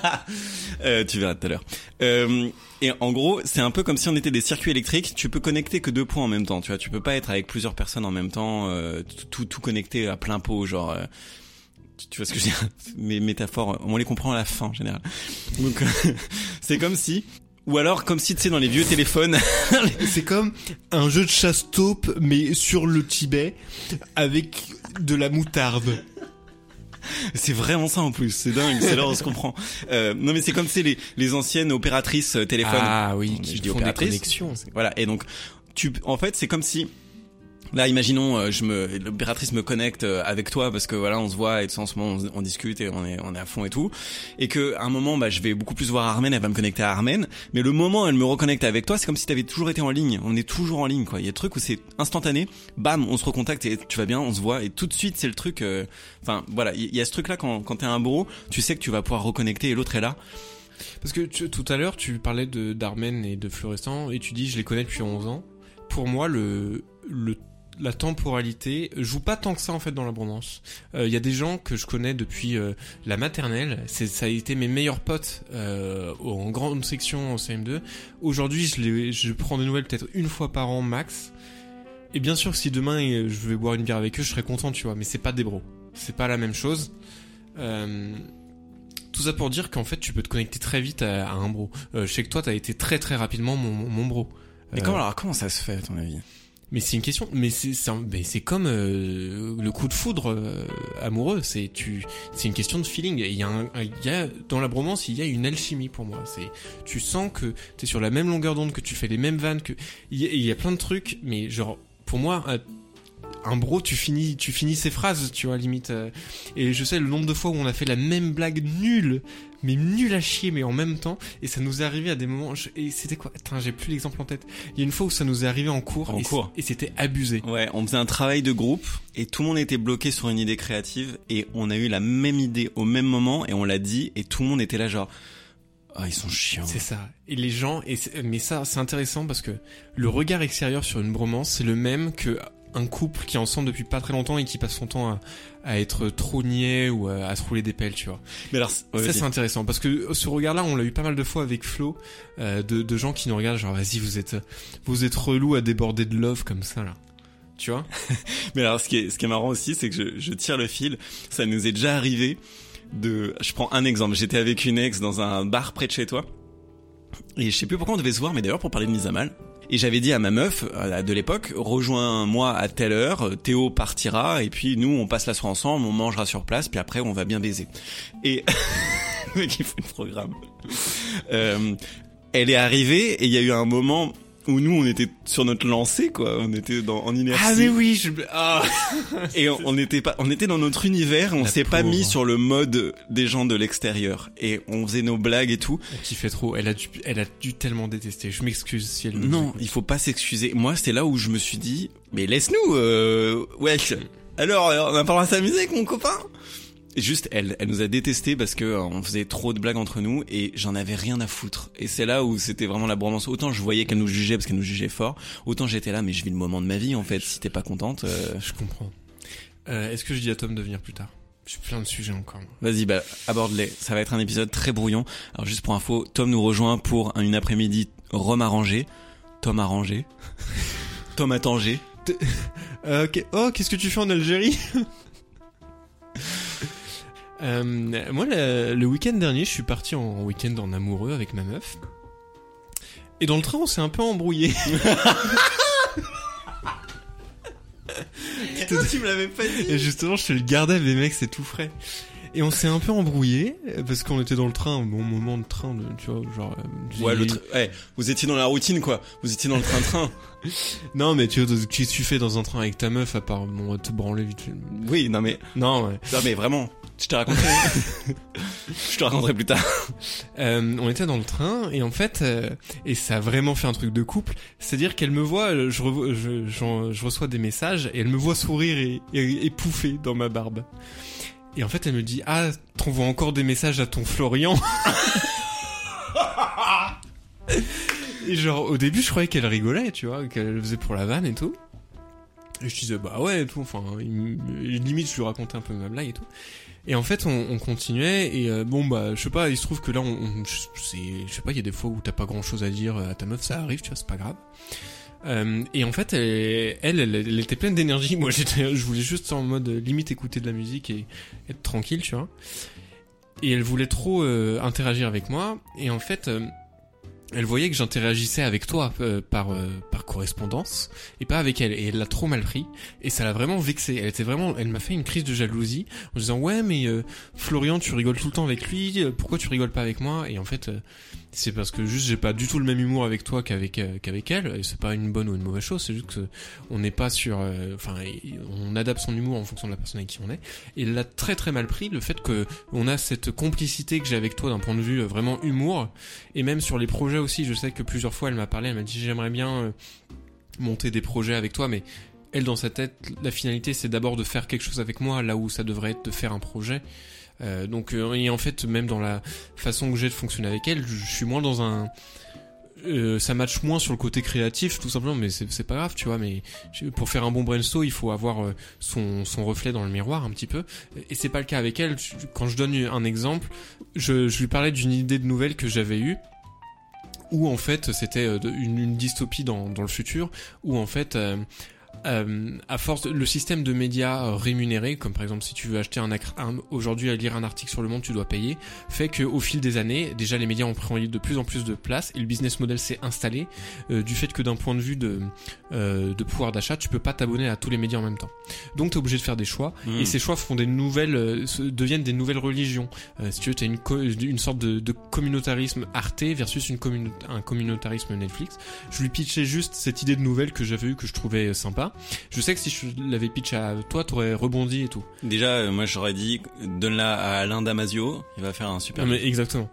euh, tu verras tout à l'heure. Euh, et en gros, c'est un peu comme si on était des circuits électriques. Tu peux connecter que deux points en même temps. Tu vois, tu peux pas être avec plusieurs personnes en même temps, euh, tout, tout, tout connecté à plein pot, genre. Euh, tu, tu vois ce que je veux dire ? Mes métaphores, on les comprend à la fin en général. Donc, c'est comme si. Ou alors, comme si, tu sais, dans les vieux téléphones... C'est comme un jeu de chasse-taupe, mais sur le Tibet, avec de la moutarde. C'est vraiment ça en plus, c'est dingue, c'est là on se comprend. Euh, non mais c'est comme c'est les les anciennes opératrices euh, téléphones. Ah oui, qui je dis font opératrices. Des connexions. Voilà, et donc tu en fait, c'est comme si là, imaginons, euh, je me, l'opératrice me connecte euh, avec toi parce que voilà, on se voit et tout ça, en ce moment, on, on discute et on est, on est à fond et tout, et que à un moment, bah, je vais beaucoup plus voir Armen, elle va me connecter à Armen, mais le moment où elle me reconnecte avec toi, c'est comme si t'avais toujours été en ligne. On est toujours en ligne, quoi. Il y a des trucs où c'est instantané, bam, on se recontacte et tu vas bien, on se voit et tout de suite, c'est le truc. Enfin, euh, voilà, il y a ce truc-là quand, quand t'es un bro, tu sais que tu vas pouvoir reconnecter et l'autre est là. Parce que tu, tout à l'heure, tu parlais de d'Armen et de Florestan et tu dis, je les connais depuis onze ans. Pour moi, le le la temporalité joue pas tant que ça en fait dans l'abondance. Il euh, y a des gens que je connais depuis euh, la maternelle, c'est ça a été mes meilleurs potes euh, en grande section en C M deux. Aujourd'hui, je les je prends des nouvelles peut-être une fois par an max. Et bien sûr que si demain je vais boire une bière avec eux, je serais content, tu vois, mais c'est pas des bros. C'est pas la même chose. Euh Tout ça pour dire qu'en fait, tu peux te connecter très vite à, à un bro. Euh, je sais que toi, t'as été très très rapidement mon mon bro. Mais euh, comment alors comment ça se fait à ton avis? Mais c'est une question, mais c'est c'est, un, mais c'est comme euh, le coup de foudre euh, amoureux, c'est tu c'est une question de feeling. Il y a un, il y a dans la bromance, il y a une alchimie pour moi. C'est tu sens que t'es sur la même longueur d'onde, que tu fais les mêmes vannes, que il y a, il y a plein de trucs, mais genre pour moi un, un bro, tu finis tu finis ses phrases, tu vois, limite. Euh, et je sais le nombre de fois où on a fait la même blague nulle, mais nul à chier, mais en même temps, et ça nous est arrivé à des moments, je, et c'était quoi, attends, j'ai plus l'exemple en tête, il y a une fois où ça nous est arrivé en cours, en et, cours. et c'était abusé. Ouais, on faisait un travail de groupe, et tout le monde était bloqué sur une idée créative, et on a eu la même idée au même moment, et on l'a dit, et tout le monde était là genre, ah, oh, ils sont chiants. C'est ça. Et les gens, et mais ça, c'est intéressant parce que le regard extérieur sur une bromance, c'est le même que un couple qui est ensemble depuis pas très longtemps et qui passe son temps à, à être trop niais ou à, à se rouler des pelles, tu vois. Mais alors, ouais, ça c'est intéressant parce que ce regard-là, on l'a eu pas mal de fois avec Flo, euh, de, de gens qui nous regardent genre vas-y, vous êtes, vous êtes relou à déborder de love comme ça là, tu vois. Mais alors, ce qui est, ce qui est marrant aussi, c'est que je, je tire le fil. Ça nous est déjà arrivé de, je prends un exemple. J'étais avec une ex dans un bar près de chez toi et je sais plus pourquoi on devait se voir, mais d'ailleurs pour parler de mise à mal. Et j'avais dit à ma meuf de l'époque, rejoins-moi à telle heure, Théo partira, et puis nous on passe la soirée ensemble, on mangera sur place, puis après on va bien baiser. Et le mec il faut le programme. Euh, elle est arrivée et il y a eu un moment où nous on était sur notre lancée quoi, on était dans en inertie. Ah mais oui, je ah. Et on, on était pas on était dans notre univers, on la s'est pauvre. Pas mis sur le mode des gens de l'extérieur et on faisait nos blagues et tout. Elle kiffait trop, elle a dû elle a dû tellement détester. Je m'excuse si elle Non, il faut pas s'excuser. Moi, c'est là où je me suis dit mais laisse-nous euh wesh. Alors, on a pas le droit de s'amuser avec mon copain. Et juste elle, elle nous a détesté parce que euh, on faisait trop de blagues entre nous et j'en avais rien à foutre. Et c'est là où c'était vraiment la bromance. Autant je voyais qu'elle nous jugeait parce qu'elle nous jugeait fort, autant j'étais là mais je vis le moment de ma vie en fait. Si t'es pas contente, euh... je comprends. Euh, est-ce que je dis à Tom de venir plus tard? J'ai plein de sujets encore. Vas-y, bah aborde-les. Ça va être un épisode très brouillon. Alors juste pour info, Tom nous rejoint pour une après-midi Rome arrangé. Tom arrangé. Tom à Tanger. euh, okay. Oh, qu'est-ce que tu fais en Algérie? Euh, moi, le, le week-end dernier, je suis parti en week-end en amoureux avec ma meuf. Et dans le train, on s'est un peu embrouillé. tu me l'avais pas dit. Et justement, je te le gardais, mais mec, c'est tout frais. Et on s'est un peu embrouillé parce qu'on était dans le train, bon moment de train, de, tu vois, genre. Euh, ouais, le tra- ouais, vous étiez dans la routine quoi. Vous étiez dans le train-train. Non, mais tu vois, qu'est-ce que tu fais dans un train avec ta meuf à part bon, te branler vite fait. Oui, non mais. Non, ouais. Non mais vraiment. Je te raconterai. Je te raconterai plus tard. Euh, on était dans le train et en fait, euh, et ça a vraiment fait un truc de couple. C'est-à-dire qu'elle me voit, je, revo- je, j'en- je reçois des messages et elle me voit sourire et, et, et pouffer dans ma barbe. Et en fait, elle me dit ah, t'envoies encore des messages à ton Florian. Et genre au début, je croyais qu'elle rigolait, tu vois, qu'elle le faisait pour la vanne et tout. Et je disais bah ouais et tout. Enfin, il, limite, je lui racontais un peu ma blague et tout. Et en fait, on, on continuait et euh, bon bah je sais pas, il se trouve que là, on, on c'est, je sais pas, il y a des fois où t'as pas grand chose à dire à ta meuf, ça arrive, tu vois, c'est pas grave. Euh, et en fait, elle, elle, elle, elle était pleine d'énergie. Moi, j'étais, je voulais juste en mode limite écouter de la musique et être tranquille, tu vois. Et elle voulait trop euh, interagir avec moi. Et en fait, euh, elle voyait que j'interagissais avec toi euh, par euh, par correspondance et pas avec elle, et elle l'a trop mal pris et ça l'a vraiment vexée. Elle était vraiment, elle m'a fait une crise de jalousie en disant ouais mais euh, Florian tu rigoles tout le temps avec lui, pourquoi tu rigoles pas avec moi? Et en fait euh, c'est parce que juste j'ai pas du tout le même humour avec toi qu'avec euh, qu'avec elle, et c'est pas une bonne ou une mauvaise chose, c'est juste que on n'est pas sur enfin euh, on adapte son humour en fonction de la personne avec qui on est, et elle l'a très très mal pris, le fait que on a cette complicité que j'ai avec toi d'un point de vue euh, vraiment humour, et même sur les projets aussi. Je sais que plusieurs fois elle m'a parlé, elle m'a dit j'aimerais bien euh, monter des projets avec toi, mais elle dans sa tête la finalité c'est d'abord de faire quelque chose avec moi, là où ça devrait être de faire un projet. Euh, donc euh, et en fait même dans la façon que j'ai de fonctionner avec elle, je, je suis moins dans un euh, ça match moins sur le côté créatif tout simplement, mais c'est, c'est pas grave, tu vois, mais pour faire un bon brainstorm il faut avoir euh, son, son reflet dans le miroir un petit peu, et c'est pas le cas avec elle. Quand je donne un exemple, je, je lui parlais d'une idée de nouvelle que j'avais eue, où en fait c'était une, une dystopie dans, dans le futur, où en fait euh, euh, à force de, le système de médias rémunérés, comme par exemple si tu veux acheter un, un aujourd'hui à lire un article sur Le Monde tu dois payer, fait que au fil des années déjà les médias ont pris de plus en plus de place et le business model s'est installé euh, du fait que d'un point de vue de euh, de pouvoir d'achat tu peux pas t'abonner à tous les médias en même temps, donc t'es obligé de faire des choix, mmh. et ces choix font des nouvelles euh, deviennent des nouvelles religions. Euh, si tu veux t'as une co- une sorte de, de communautarisme Arte versus une commun- un communautarisme Netflix. Je lui pitchais juste cette idée de nouvelle que j'avais eue, que je trouvais sympa. Je sais que si je l'avais pitché à toi, t'aurais rebondi et tout. Déjà, euh, moi j'aurais dit donne-la à Alain Damasio, il va faire un super. Non, mais exactement.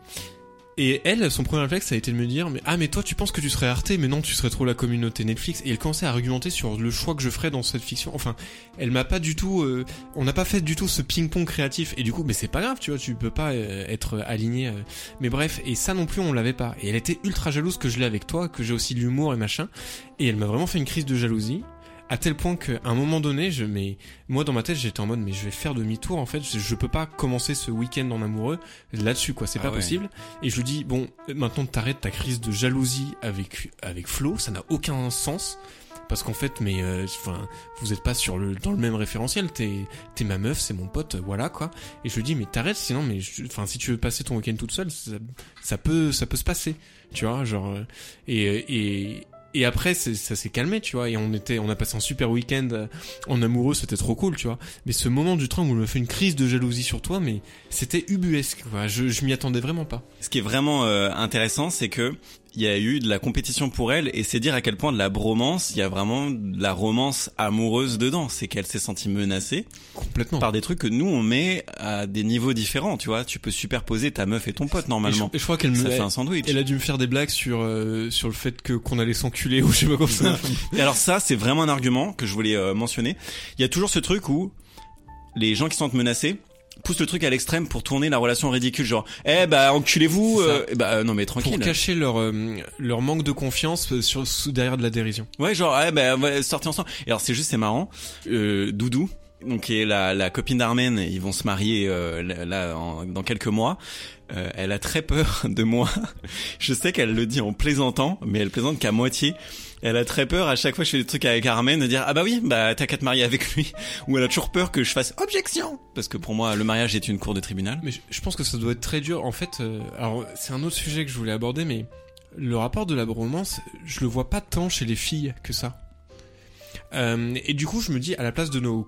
Et elle, son premier réflexe, ça a été de me dire mais ah mais toi tu penses que tu serais Arte, mais non tu serais trop la communauté Netflix. Et elle commençait à argumenter sur le choix que je ferais dans cette fiction. Enfin, elle m'a pas du tout, euh, on n'a pas fait du tout ce ping-pong créatif. Et du coup, mais c'est pas grave, tu vois, tu peux pas euh, être aligné. Euh, mais bref, et ça non plus on l'avait pas. Et elle était ultra jalouse que je l'ai avec toi, que j'ai aussi de l'humour et machin. Et elle m'a vraiment fait une crise de jalousie. À tel point qu'à un moment donné, je, mais, moi dans ma tête j'étais en mode mais je vais faire demi-tour en fait, je, je peux pas commencer ce week-end en amoureux là-dessus quoi, c'est ah pas ouais. possible. Et je lui dis bon, maintenant t'arrêtes ta crise de jalousie avec avec Flo, ça n'a aucun sens. Parce qu'en fait, mais enfin, euh, vous êtes pas sur le dans le même référentiel. T'es t'es ma meuf, c'est mon pote, voilà quoi. Et je lui dis mais t'arrêtes, sinon mais enfin si tu veux passer ton week-end toute seule, ça, ça peut ça peut se passer, tu vois, genre et et Et après, c'est, ça s'est calmé, tu vois, et on était, on a passé un super week-end en amoureux, c'était trop cool, tu vois. Mais ce moment du train où on me fait une crise de jalousie sur toi, mais c'était ubuesque, quoi. Je, je m'y attendais vraiment pas. Ce qui est vraiment euh, intéressant, c'est que il y a eu de la compétition pour elle, et c'est dire à quel point de la bromance, il y a vraiment de la romance amoureuse dedans. C'est qu'elle s'est sentie menacée complètement par des trucs que nous on met à des niveaux différents, tu vois. Tu peux superposer ta meuf et ton pote normalement. Et je, et je crois qu'elle ça me fait elle, un sandwich. Elle a dû me faire des blagues sur euh, sur le fait que qu'on allait s'enculer ou je sais pas comme ça. Et alors ça, c'est vraiment un argument que je voulais euh, mentionner. Il y a toujours ce truc où les gens qui se sentent menacés pousse le truc à l'extrême pour tourner la relation ridicule, genre eh bah enculez-vous, euh, bah non mais tranquille, pour cacher leur euh, leur manque de confiance sur sous derrière de la dérision. Ouais, genre eh bah on va sortir ensemble. Et alors c'est juste, c'est marrant, euh, Doudou, donc qui est la la copine d'Armen, ils vont se marier euh, là en, dans quelques mois. Euh, elle a très peur de moi. Je sais qu'elle le dit en plaisantant, mais elle plaisante qu'à moitié. Elle a très peur à chaque fois que je fais des trucs avec Armen de dire ah bah oui bah t'as qu'à te marier avec lui, ou elle a toujours peur que je fasse objection, parce que pour moi le mariage est une cour de tribunal. Mais je, je pense que ça doit être très dur en fait. Euh, alors c'est un autre sujet que je voulais aborder, mais le rapport de la bromance, je le vois pas tant chez les filles que ça. Euh, et du coup je me dis à la place de nos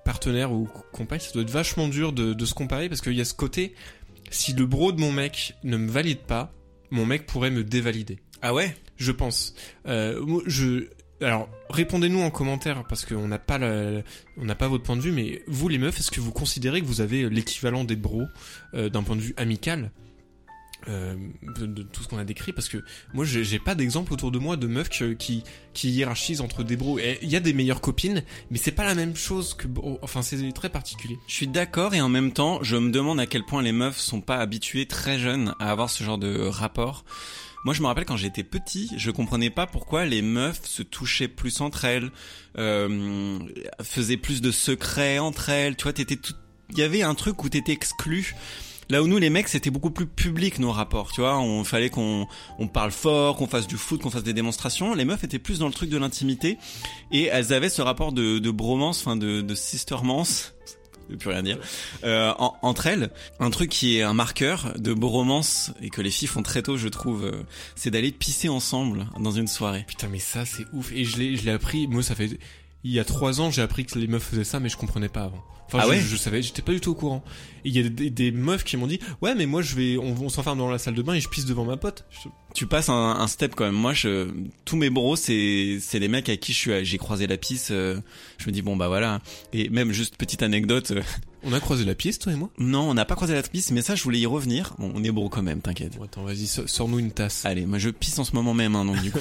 partenaire ou compagne, ça doit être vachement dur de, de se comparer parce qu'il y a ce côté, si le bro de mon mec ne me valide pas, mon mec pourrait me dévalider. Ah ouais ? Je pense. Euh, moi, je... Alors, répondez-nous en commentaire parce qu'on n'a pas la, on n'a pas votre point de vue, mais vous les meufs, est-ce que vous considérez que vous avez l'équivalent des bros euh, d'un point de vue amical euh, de, de tout ce qu'on a décrit? Parce que moi, j'ai, j'ai pas d'exemple autour de moi de meufs qui qui, qui hiérarchisent entre des bros. Il y a des meilleures copines, mais c'est pas la même chose que bro. Enfin, c'est très particulier. Je suis d'accord et en même temps, je me demande à quel point les meufs sont pas habituées très jeunes à avoir ce genre de rapport. Moi, je me rappelle quand j'étais petit, je comprenais pas pourquoi les meufs se touchaient plus entre elles, euh, faisaient plus de secrets entre elles. Tu vois, t'étais tout... il y avait un truc où t'étais exclu. Là où nous, les mecs, c'était beaucoup plus public, nos rapports, tu vois. On fallait qu'on on parle fort, qu'on fasse du foot, qu'on fasse des démonstrations. Les meufs étaient plus dans le truc de l'intimité et elles avaient ce rapport de, de bromance, enfin de, de sistermance. Je peux plus rien dire. Euh, en, entre elles, un truc qui est un marqueur de bromance et que les filles font très tôt, je trouve, euh, c'est d'aller pisser ensemble dans une soirée. Putain, mais ça, c'est ouf. Et je l'ai, je l'ai appris. Moi, ça fait, il y a trois ans, j'ai appris que les meufs faisaient ça, mais je comprenais pas avant. Enfin, ah je, ouais je, je savais, j'étais pas du tout au courant. Et il y a des, des meufs qui m'ont dit, ouais, mais moi, je vais, on, on s'enferme dans la salle de bain et je pisse devant ma pote. Je... Tu passes un, un step quand même. Moi, je, tous mes bros, c'est, c'est les mecs à qui je suis, j'ai croisé la pisse. Euh, je me dis bon bah voilà. Et même juste petite anecdote. Euh, on a croisé la pisse, toi et moi? Non, on n'a pas croisé la pisse, mais ça, je voulais y revenir. Bon, on est bros quand même, t'inquiète. Bon, attends, vas-y, sors-nous une tasse. Allez, moi je pisse en ce moment même, hein, donc du coup.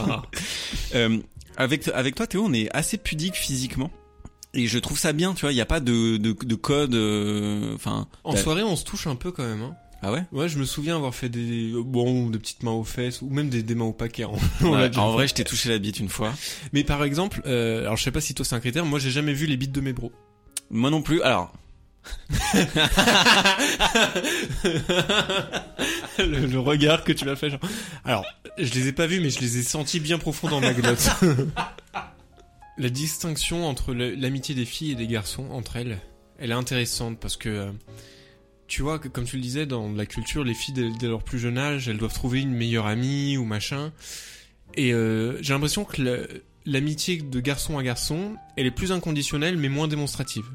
euh, avec avec toi, Théo, on est assez pudique physiquement. Et je trouve ça bien, tu vois, il y a pas de de, de code, enfin. Euh, en soirée, on se touche un peu quand même, hein. Ah ouais? Ouais, je me souviens avoir fait des bon des petites mains aux fesses ou même des, des mains au paquet. On ouais, en vrai, je t'ai touché la bite une fois. Mais par exemple, euh, alors je sais pas si toi c'est un critère, moi j'ai jamais vu les bites de mes bros. Moi non plus. Alors. le, le regard que tu m'as fait, genre. Alors, je les ai pas vus, mais je les ai sentis bien profond dans ma glotte. La distinction entre le, l'amitié des filles et des garçons entre elles, elle est intéressante parce que euh, tu vois, comme tu le disais, dans la culture, les filles dès, dès leur plus jeune âge, elles doivent trouver une meilleure amie ou machin. Et euh, j'ai l'impression que la, l'amitié de garçon à garçon, elle est plus inconditionnelle mais moins démonstrative.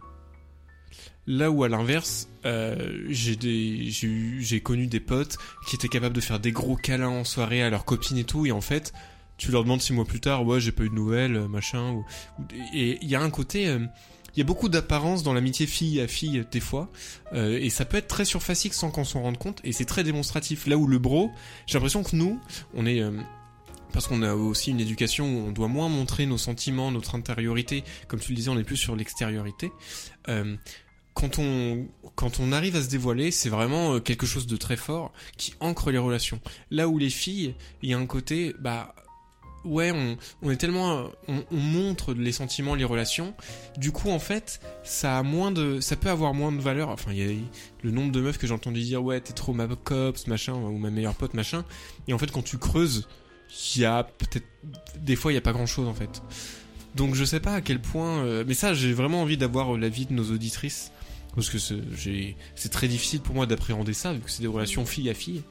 Là où à l'inverse, euh, j'ai des, j'ai eu, j'ai connu des potes qui étaient capables de faire des gros câlins en soirée à leurs copines et tout, et en fait, tu leur demandes six mois plus tard, ouais, j'ai pas eu de nouvelles, machin. Ou, et il y a un côté, il euh, y a beaucoup d'apparence dans l'amitié fille à fille des fois, euh, et ça peut être très surfacique sans qu'on s'en rende compte, et c'est très démonstratif. Là où le bro, j'ai l'impression que nous, on est euh, parce qu'on a aussi une éducation où on doit moins montrer nos sentiments, notre intériorité, comme tu le disais, on est plus sur l'extériorité. Euh, Quand on, quand on arrive à se dévoiler, c'est vraiment quelque chose de très fort qui ancre les relations. Là où les filles, il y a un côté, bah, ouais, on, on est tellement, on, on montre les sentiments, les relations. Du coup, en fait, ça a moins de, ça peut avoir moins de valeur. Enfin, il y a le nombre de meufs que j'ai entendu dire, ouais, t'es trop ma copse, machin, ou ma meilleure pote, machin. Et en fait, quand tu creuses, il y a peut-être, des fois, il y a pas grand chose, en fait. Donc, je sais pas à quel point, euh, mais ça, j'ai vraiment envie d'avoir l'avis de nos auditrices. Parce que c'est, j'ai, c'est très difficile pour moi d'appréhender ça, vu que c'est des relations fille à fille.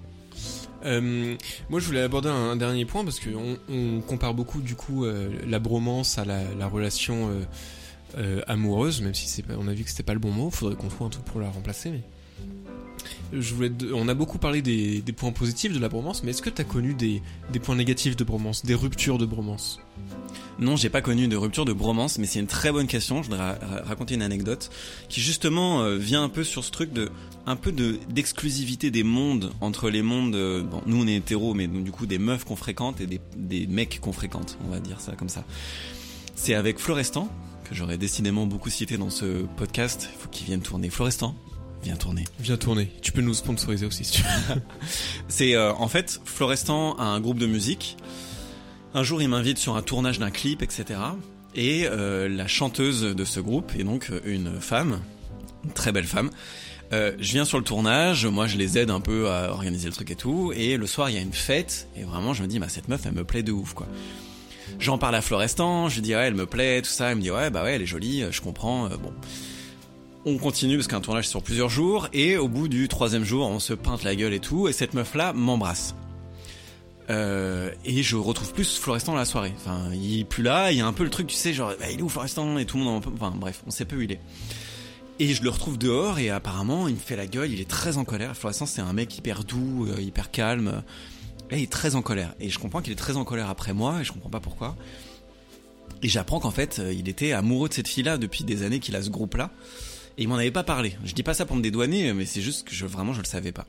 Euh, moi, je voulais aborder un, un dernier point, parce qu'on on compare beaucoup, du coup, euh, la bromance à la, la relation euh, euh, amoureuse, même si c'est pas, on a vu que c'était pas le bon mot, faudrait qu'on trouve un truc pour la remplacer, mais... Je voulais, on a beaucoup parlé des, des points positifs de la bromance, mais est-ce que t'as connu des, des points négatifs de bromance, des ruptures de bromance? Non, j'ai pas connu de rupture de bromance, mais c'est une très bonne question. Je voudrais ra- raconter une anecdote qui justement euh, vient un peu sur ce truc de, un peu de d'exclusivité des mondes entre les mondes. Euh, bon, nous on est hétéros, mais donc, du coup des meufs qu'on fréquente et des des mecs qu'on fréquente, on va dire ça comme ça. C'est avec Florestan que j'aurais décidément beaucoup cité dans ce podcast. Il faut qu'il vienne tourner. Florestan, viens tourner. Viens tourner. Tu peux nous sponsoriser aussi si tu veux. C'est euh, en fait Florestan a un groupe de musique. Un jour, il m'invite sur un tournage d'un clip, et cetera. Et euh, la chanteuse de ce groupe est donc une femme, une très belle femme. Euh, je viens sur le tournage, moi je les aide un peu à organiser le truc et tout. Et le soir, il y a une fête. Et vraiment, je me dis, bah cette meuf, elle me plaît de ouf, quoi. J'en parle à Florestan, je lui dis, ouais, elle me plaît, tout ça. Elle me dit, ouais, bah ouais, elle est jolie, je comprends. Euh, bon, on continue parce qu'un tournage c'est sur plusieurs jours. Et au bout du troisième jour, on se peinte la gueule et tout. Et cette meuf-là m'embrasse. Euh, et je retrouve plus Florestan dans la soirée. Enfin, il est plus là, il y a un peu le truc, tu sais, genre, bah, il est où Florestan? Et tout le monde en... Enfin, bref, on sait pas où il est. Et je le retrouve dehors et apparemment, il me fait la gueule, il est très en colère. Florestan, c'est un mec hyper doux, euh, hyper calme. Et il est très en colère. Et je comprends qu'il est très en colère après moi et je comprends pas pourquoi. Et j'apprends qu'en fait, euh, il était amoureux de cette fille-là depuis des années qu'il a ce groupe-là. Et il m'en avait pas parlé. Je dis pas ça pour me dédouaner, mais c'est juste que je, vraiment, je le savais pas.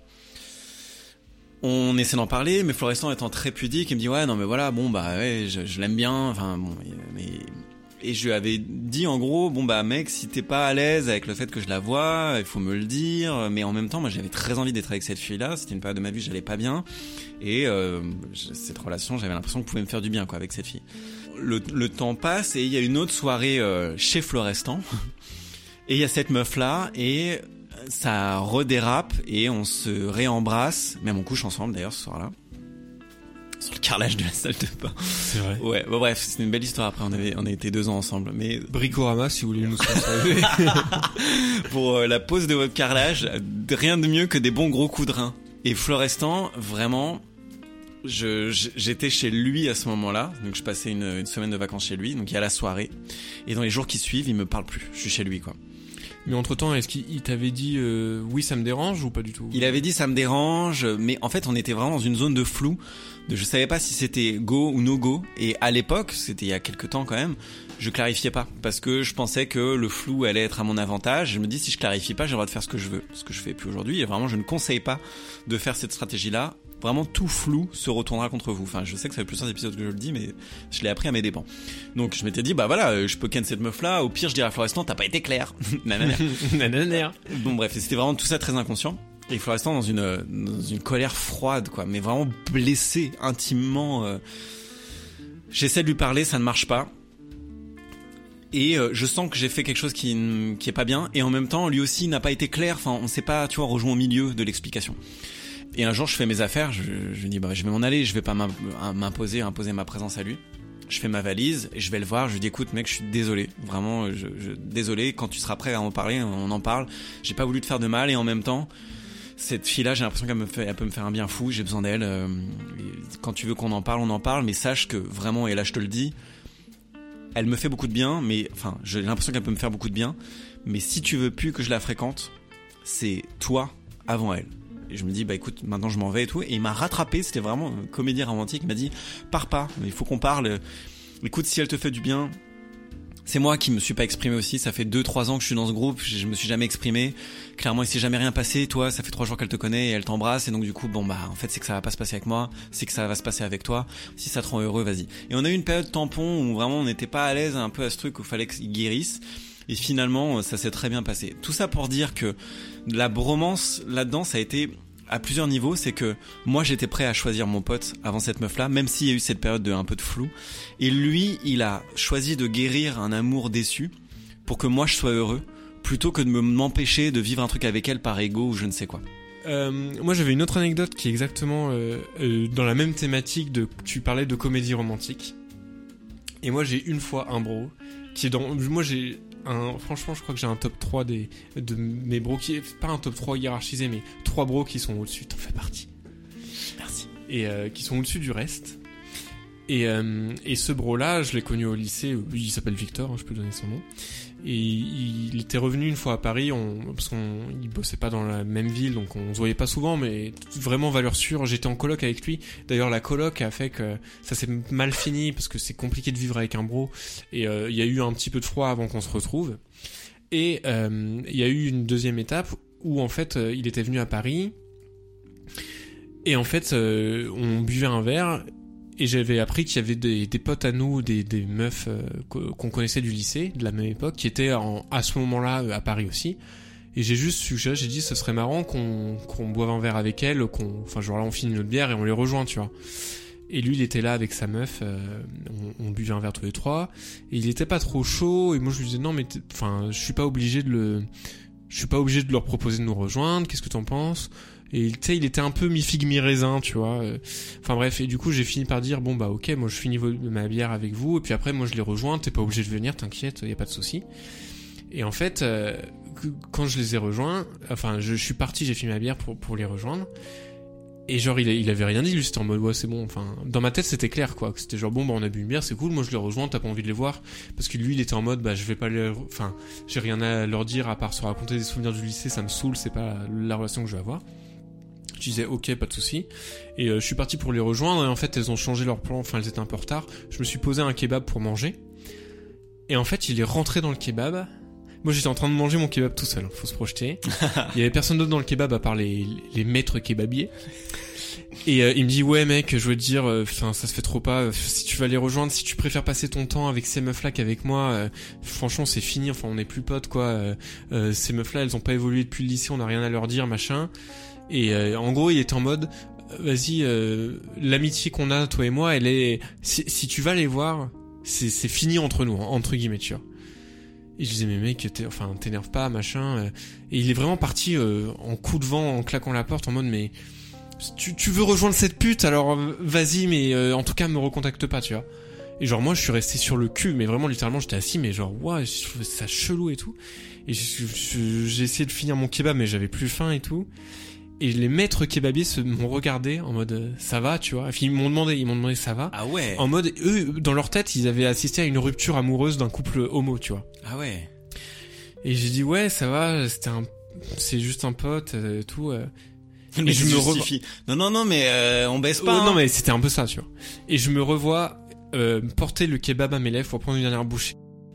On essaie d'en parler, mais Florestan étant très pudique, il me dit ouais non mais voilà bon bah ouais je, je l'aime bien, enfin bon mais et je lui avais dit en gros bon bah mec si t'es pas à l'aise avec le fait que je la vois, il faut me le dire, mais en même temps moi j'avais très envie d'être avec cette fille-là, c'était une période de ma vie où j'allais pas bien et euh, cette relation j'avais l'impression que pouvait me faire du bien quoi avec cette fille. Le, le temps passe et il y a une autre soirée euh, chez Florestan et il y a cette meuf là et ça redérape et on se réembrasse, même on couche ensemble d'ailleurs ce soir-là, sur le carrelage de la salle de bain. C'est vrai. Ouais, bon, bref, c'est une belle histoire. Après, on avait, on a été deux ans ensemble, mais Bricorama, si vous voulez nous sponsoriser. pour euh, la pose de votre carrelage, rien de mieux que des bons gros coups de rein. Et Florestan, vraiment, je, je, j'étais chez lui à ce moment-là, donc je passais une, une semaine de vacances chez lui, donc il y a la soirée, et dans les jours qui suivent, il me parle plus. Je suis chez lui, quoi. Mais entre-temps, est-ce qu'il t'avait dit euh, oui ça me dérange ou pas du tout? Il avait dit ça me dérange, mais en fait on était vraiment dans une zone de flou, de je savais pas si c'était go ou no go, et à l'époque, c'était il y a quelques temps quand même, je clarifiais pas, parce que je pensais que le flou allait être à mon avantage. Je me dis si je clarifie pas, j'ai le droit de faire ce que je veux, ce que je fais plus aujourd'hui, et vraiment je ne conseille pas de faire cette stratégie-là. Vraiment tout flou se retournera contre vous. Enfin, je sais que ça fait plusieurs épisodes que je le dis, mais je l'ai appris à mes dépens. Donc je m'étais dit, bah voilà, je peux ken cette meuf-là, au pire je dirais à Florestan, t'as pas été clair. Nanana. Bon bref, c'était vraiment tout ça très inconscient. Et Florestan dans une, dans une colère froide, quoi, mais vraiment blessé intimement. Euh... J'essaie de lui parler, ça ne marche pas. Et euh, je sens que j'ai fait quelque chose qui, qui est pas bien, et en même temps, lui aussi n'a pas été clair, enfin on s'est pas, tu vois, rejoint au milieu de l'explication. Et un jour, je fais mes affaires, je, je lui dis, bah, je vais m'en aller, je vais pas m'imposer, imposer ma présence à lui. Je fais ma valise, et je vais le voir, je lui dis, écoute, mec, je suis désolé. Vraiment, je, je, désolé, quand tu seras prêt à en parler, on en parle. J'ai pas voulu te faire de mal, et en même temps, cette fille-là, j'ai l'impression qu'elle me fait, elle peut me faire un bien fou, j'ai besoin d'elle. Euh, quand tu veux qu'on en parle, on en parle, mais sache que vraiment, et là, je te le dis, elle me fait beaucoup de bien, mais, enfin, j'ai l'impression qu'elle peut me faire beaucoup de bien, mais si tu veux plus que je la fréquente, c'est toi avant elle. Et je me dis, bah écoute, maintenant je m'en vais et tout. Et il m'a rattrapé, c'était vraiment une comédie romantique. Il m'a dit, pars pas, il faut qu'on parle. Écoute, si elle te fait du bien, c'est moi qui me suis pas exprimé aussi. Ça fait deux, trois ans que je suis dans ce groupe, je me suis jamais exprimé. Clairement, il s'est jamais rien passé. Toi, ça fait trois jours qu'elle te connaît et elle t'embrasse. Et donc du coup, bon bah, en fait, c'est que ça va pas se passer avec moi. C'est que ça va se passer avec toi. Si ça te rend heureux, vas-y. Et on a eu une période tampon où vraiment on n'était pas à l'aise un peu à ce truc où il fallait qu'il guérisse. Et finalement, ça s'est très bien passé. Tout ça pour dire que la bromance là-dedans, ça a été à plusieurs niveaux. C'est que moi, j'étais prêt à choisir mon pote avant cette meuf-là, même s'il y a eu cette période de un peu de flou. Et lui, il a choisi de guérir un amour déçu pour que moi, je sois heureux, plutôt que de me m'empêcher de vivre un truc avec elle par ego ou je ne sais quoi. Euh, moi, j'avais une autre anecdote qui est exactement euh, euh, dans la même thématique de. Tu parlais de comédie romantique. Et moi, j'ai une fois un bro qui est dans. Moi, j'ai. Un, franchement, je crois que j'ai un top trois des, de mes bros qui est pas un top trois hiérarchisé, mais trois bros qui sont au-dessus. T'en fais partie. Merci. Et euh, qui sont au-dessus du reste. Et, euh, et ce bro-là, je l'ai connu au lycée. Il s'appelle Victor, hein, je peux donner son nom. Et il, il était revenu une fois à Paris, on, parce qu'on il bossait pas dans la même ville, donc on se voyait pas souvent, mais vraiment valeur sûre. J'étais en coloc avec lui. D'ailleurs, la coloc a fait que ça s'est mal fini parce que c'est compliqué de vivre avec un bro. Et il euh, y a eu un petit peu de froid avant qu'on se retrouve. Et il euh, y a eu une deuxième étape où en fait, euh, il était venu à Paris. Et en fait, euh, on buvait un verre. Et j'avais appris qu'il y avait des, des potes à nous, des, des meufs euh, qu'on connaissait du lycée, de la même époque, qui étaient en, à ce moment-là à Paris aussi. Et j'ai juste suggéré, j'ai dit, ce serait marrant qu'on, qu'on boive un verre avec elle, qu'on, enfin genre là on finit notre bière et on les rejoint, tu vois. Et lui il était là avec sa meuf, euh, on, on buvait un verre tous les trois, et il était pas trop chaud, et moi je lui disais non mais, enfin je suis pas obligé de le, je suis pas obligé de leur proposer de nous rejoindre, qu'est-ce que t'en penses ? Et tu sais, il était un peu mi-figue mi-raisin, tu vois. Enfin bref, et du coup, j'ai fini par dire, bon bah ok, moi je finis ma bière avec vous, et puis après, moi je les rejoins, t'es pas obligé de venir, t'inquiète, y a pas de souci. Et en fait, euh, quand je les ai rejoints, enfin, je, je suis parti, j'ai fini ma bière pour, pour les rejoindre, Et genre il, il avait rien dit, lui c'était en mode ouais c'est bon, enfin dans ma tête c'était clair quoi, que c'était genre bon bah on a bu une bière, c'est cool, moi je les rejoins, t'as pas envie de les voir, parce que lui il était en mode bah je vais pas les, enfin j'ai rien à leur dire à part se raconter des souvenirs du lycée, ça me saoule, c'est pas la, la relation que je vais avoir. Je disais ok pas de souci, et euh, je suis parti pour les rejoindre, et en fait elles ont changé leur plan, enfin elles étaient un peu en retard, je me suis posé un kebab pour manger, et en fait il est rentré dans le kebab. Moi j'étais en train de manger mon kebab tout seul, faut se projeter. Il y avait personne d'autre dans le kebab à part les, les maîtres kebabiers. Et euh, il me dit ouais mec, je veux te dire, enfin euh, ça se fait trop pas. Si tu vas les rejoindre, si tu préfères passer ton temps avec ces meufs là qu'avec moi, euh, franchement c'est fini. Enfin on est plus potes quoi. Euh, euh, ces meufs là elles ont pas évolué depuis le lycée, on a rien à leur dire machin. Et euh, en gros il était en mode vas-y, euh, l'amitié qu'on a toi et moi, elle est si, si tu vas les voir, c'est c'est fini entre nous hein, entre guillemets tu vois. Et je disais mais mec t'es, enfin t'énerve pas machin. Et il est vraiment parti euh, en coup de vent, en claquant la porte en mode mais tu, tu veux rejoindre cette pute alors vas-y mais euh, en tout cas me recontacte pas tu vois. Et genre moi je suis resté sur le cul mais vraiment littéralement j'étais assis mais genre ouais je trouvais ça chelou et tout. Et je, je, j'ai essayé de finir mon kebab mais j'avais plus faim et tout. Et les maîtres kebabiers se m'ont regardé en mode euh, ça va tu vois. Enfin, ils m'ont demandé ils m'ont demandé ça va. Ah ouais. En mode eux dans leur tête ils avaient assisté à une rupture amoureuse d'un couple homo tu vois. Ah ouais. Et j'ai dit ouais ça va, c'était un c'est juste un pote euh, tout euh. Mais et je me justifie. revois... Non non non mais euh, on baisse pas. Euh, hein. non mais c'était un peu ça tu vois. Et je me revois euh, porter le kebab à mes lèvres pour prendre une dernière bouchée.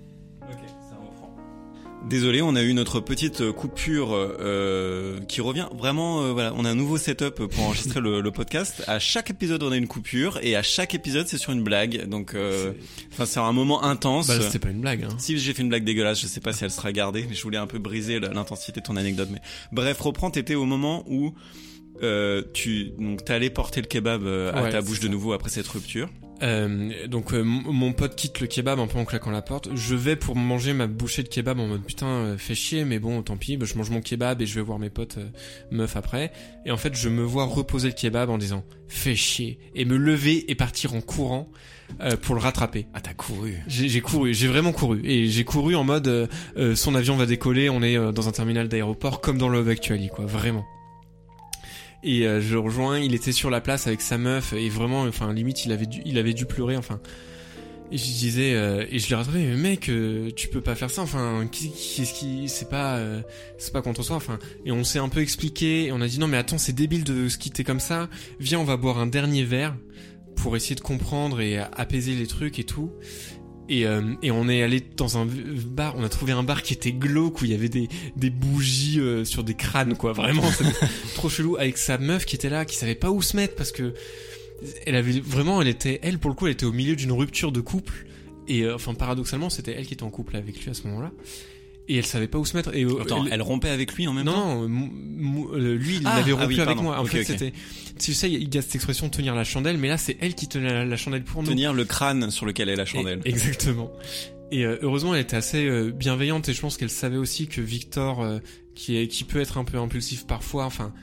Désolé, on a eu notre petite coupure euh, qui revient vraiment. Euh, voilà, on a un nouveau setup pour enregistrer le, le podcast. À chaque épisode, on a une coupure et à chaque épisode, c'est sur une blague. Donc, euh, enfin, c'est... c'est un moment intense. Bah, c'était pas une blague. Hein. Si j'ai fait une blague dégueulasse, je sais pas si elle sera gardée, mais je voulais un peu briser l'intensité de ton anecdote. Mais bref, reprends. T'étais au moment où euh, tu donc t'allais porter le kebab euh, à ouais, ta bouche de nouveau après cette rupture. Euh, donc euh, mon pote quitte le kebab un peu en claquant la porte. Je vais pour manger ma bouchée de kebab en mode putain euh, fait chier mais bon tant pis, bah, je mange mon kebab et je vais voir mes potes euh, meufs après. Et en fait je me vois reposer le kebab en disant fait chier et me lever et partir en courant euh, pour le rattraper. Ah t'as couru. J'ai, j'ai couru, j'ai vraiment couru et j'ai couru en mode euh, euh, son avion va décoller, on est euh, dans un terminal d'aéroport comme dans Love Actually quoi, vraiment. Et euh, je le rejoins, il était sur la place avec sa meuf et vraiment, enfin limite il avait dû, il avait dû pleurer, enfin. Et je disais euh, et je l'ai rattrapé, mais mec, euh, tu peux pas faire ça, enfin qu'est-ce qui, c'est pas, euh, c'est pas contre soi, enfin. Et on s'est un peu expliqué, et on a dit non mais attends c'est débile de se quitter comme ça, viens on va boire un dernier verre pour essayer de comprendre et apaiser les trucs et tout. Et, euh, et on est allé dans un bar, on a trouvé un bar qui était glauque où il y avait des, des bougies euh, sur des crânes quoi, vraiment c'était trop chelou, avec sa meuf qui était là, qui savait pas où se mettre parce que elle avait vraiment, elle était, elle pour le coup elle était au milieu d'une rupture de couple et euh, enfin paradoxalement c'était elle qui était en couple avec lui à ce moment-là. Et elle savait pas où se mettre. Et attends, elle, elle rompait avec lui en même non, temps. Non, non, euh, lui il ah, l'avait rompu ah oui, avec pardon. moi. En okay, fait, okay. c'était, tu sais, il y a cette expression tenir la chandelle, mais là c'est elle qui tenait la, la chandelle pour nous. Tenir le crâne sur lequel est la chandelle. Et, exactement. Et euh, heureusement, elle était assez euh, bienveillante et je pense qu'elle savait aussi que Victor, euh, qui est, qui peut être un peu impulsif parfois, enfin,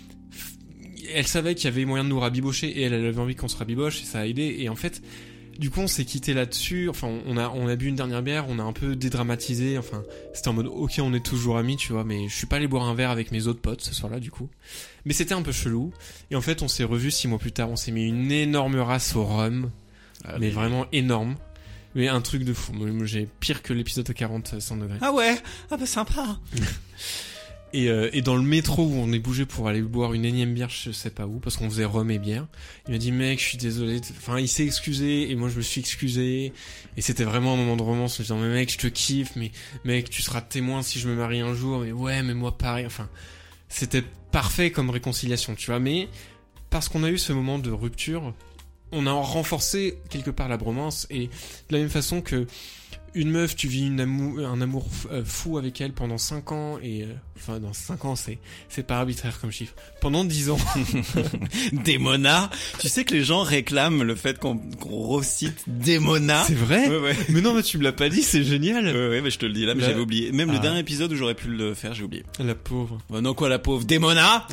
elle savait qu'il y avait moyen de nous rabibocher et elle, elle avait envie qu'on se rabiboche et ça a aidé. Et en fait. Du coup, on s'est quitté là-dessus. Enfin, on a, on a bu une dernière bière, on a un peu dédramatisé. Enfin, c'était en mode, ok, on est toujours amis, tu vois, mais je suis pas allé boire un verre avec mes autres potes ce soir-là, du coup. Mais c'était un peu chelou. Et en fait, on s'est revus six mois plus tard. On s'est mis une énorme race au rhum, ah, mais, mais vraiment énorme. Mais un truc de fou. Moi, j'ai pire que l'épisode de quarante, cent degrés. Ah ouais, ah bah sympa. Et, euh, et dans le métro où on est bougé pour aller boire une énième bière, je sais pas où, parce qu'on faisait rhum et bière, il m'a dit mec, je suis désolé. Enfin, il s'est excusé et moi je me suis excusé. Et c'était vraiment un moment de romance en me disant mais mec, je te kiffe, mais mec, tu seras témoin si je me marie un jour. Mais ouais, mais moi pareil. Enfin, c'était parfait comme réconciliation, tu vois. Mais parce qu'on a eu ce moment de rupture, on a renforcé quelque part la bromance et de la même façon que une meuf, tu vis une amour, un amour fou avec elle pendant cinq ans et euh, enfin dans cinq ans c'est c'est pas arbitraire comme chiffre. Pendant dix ans. Démona, tu sais que les gens réclament le fait qu'on qu'on recite Démona. C'est vrai. Ouais, ouais. Mais non, mais tu me l'as pas dit, c'est génial. Ouais ouais, mais je te le dis là, mais la... j'avais oublié. Même ah. le dernier épisode où j'aurais pu le faire, j'ai oublié. La pauvre. Bah non quoi, la pauvre Démona.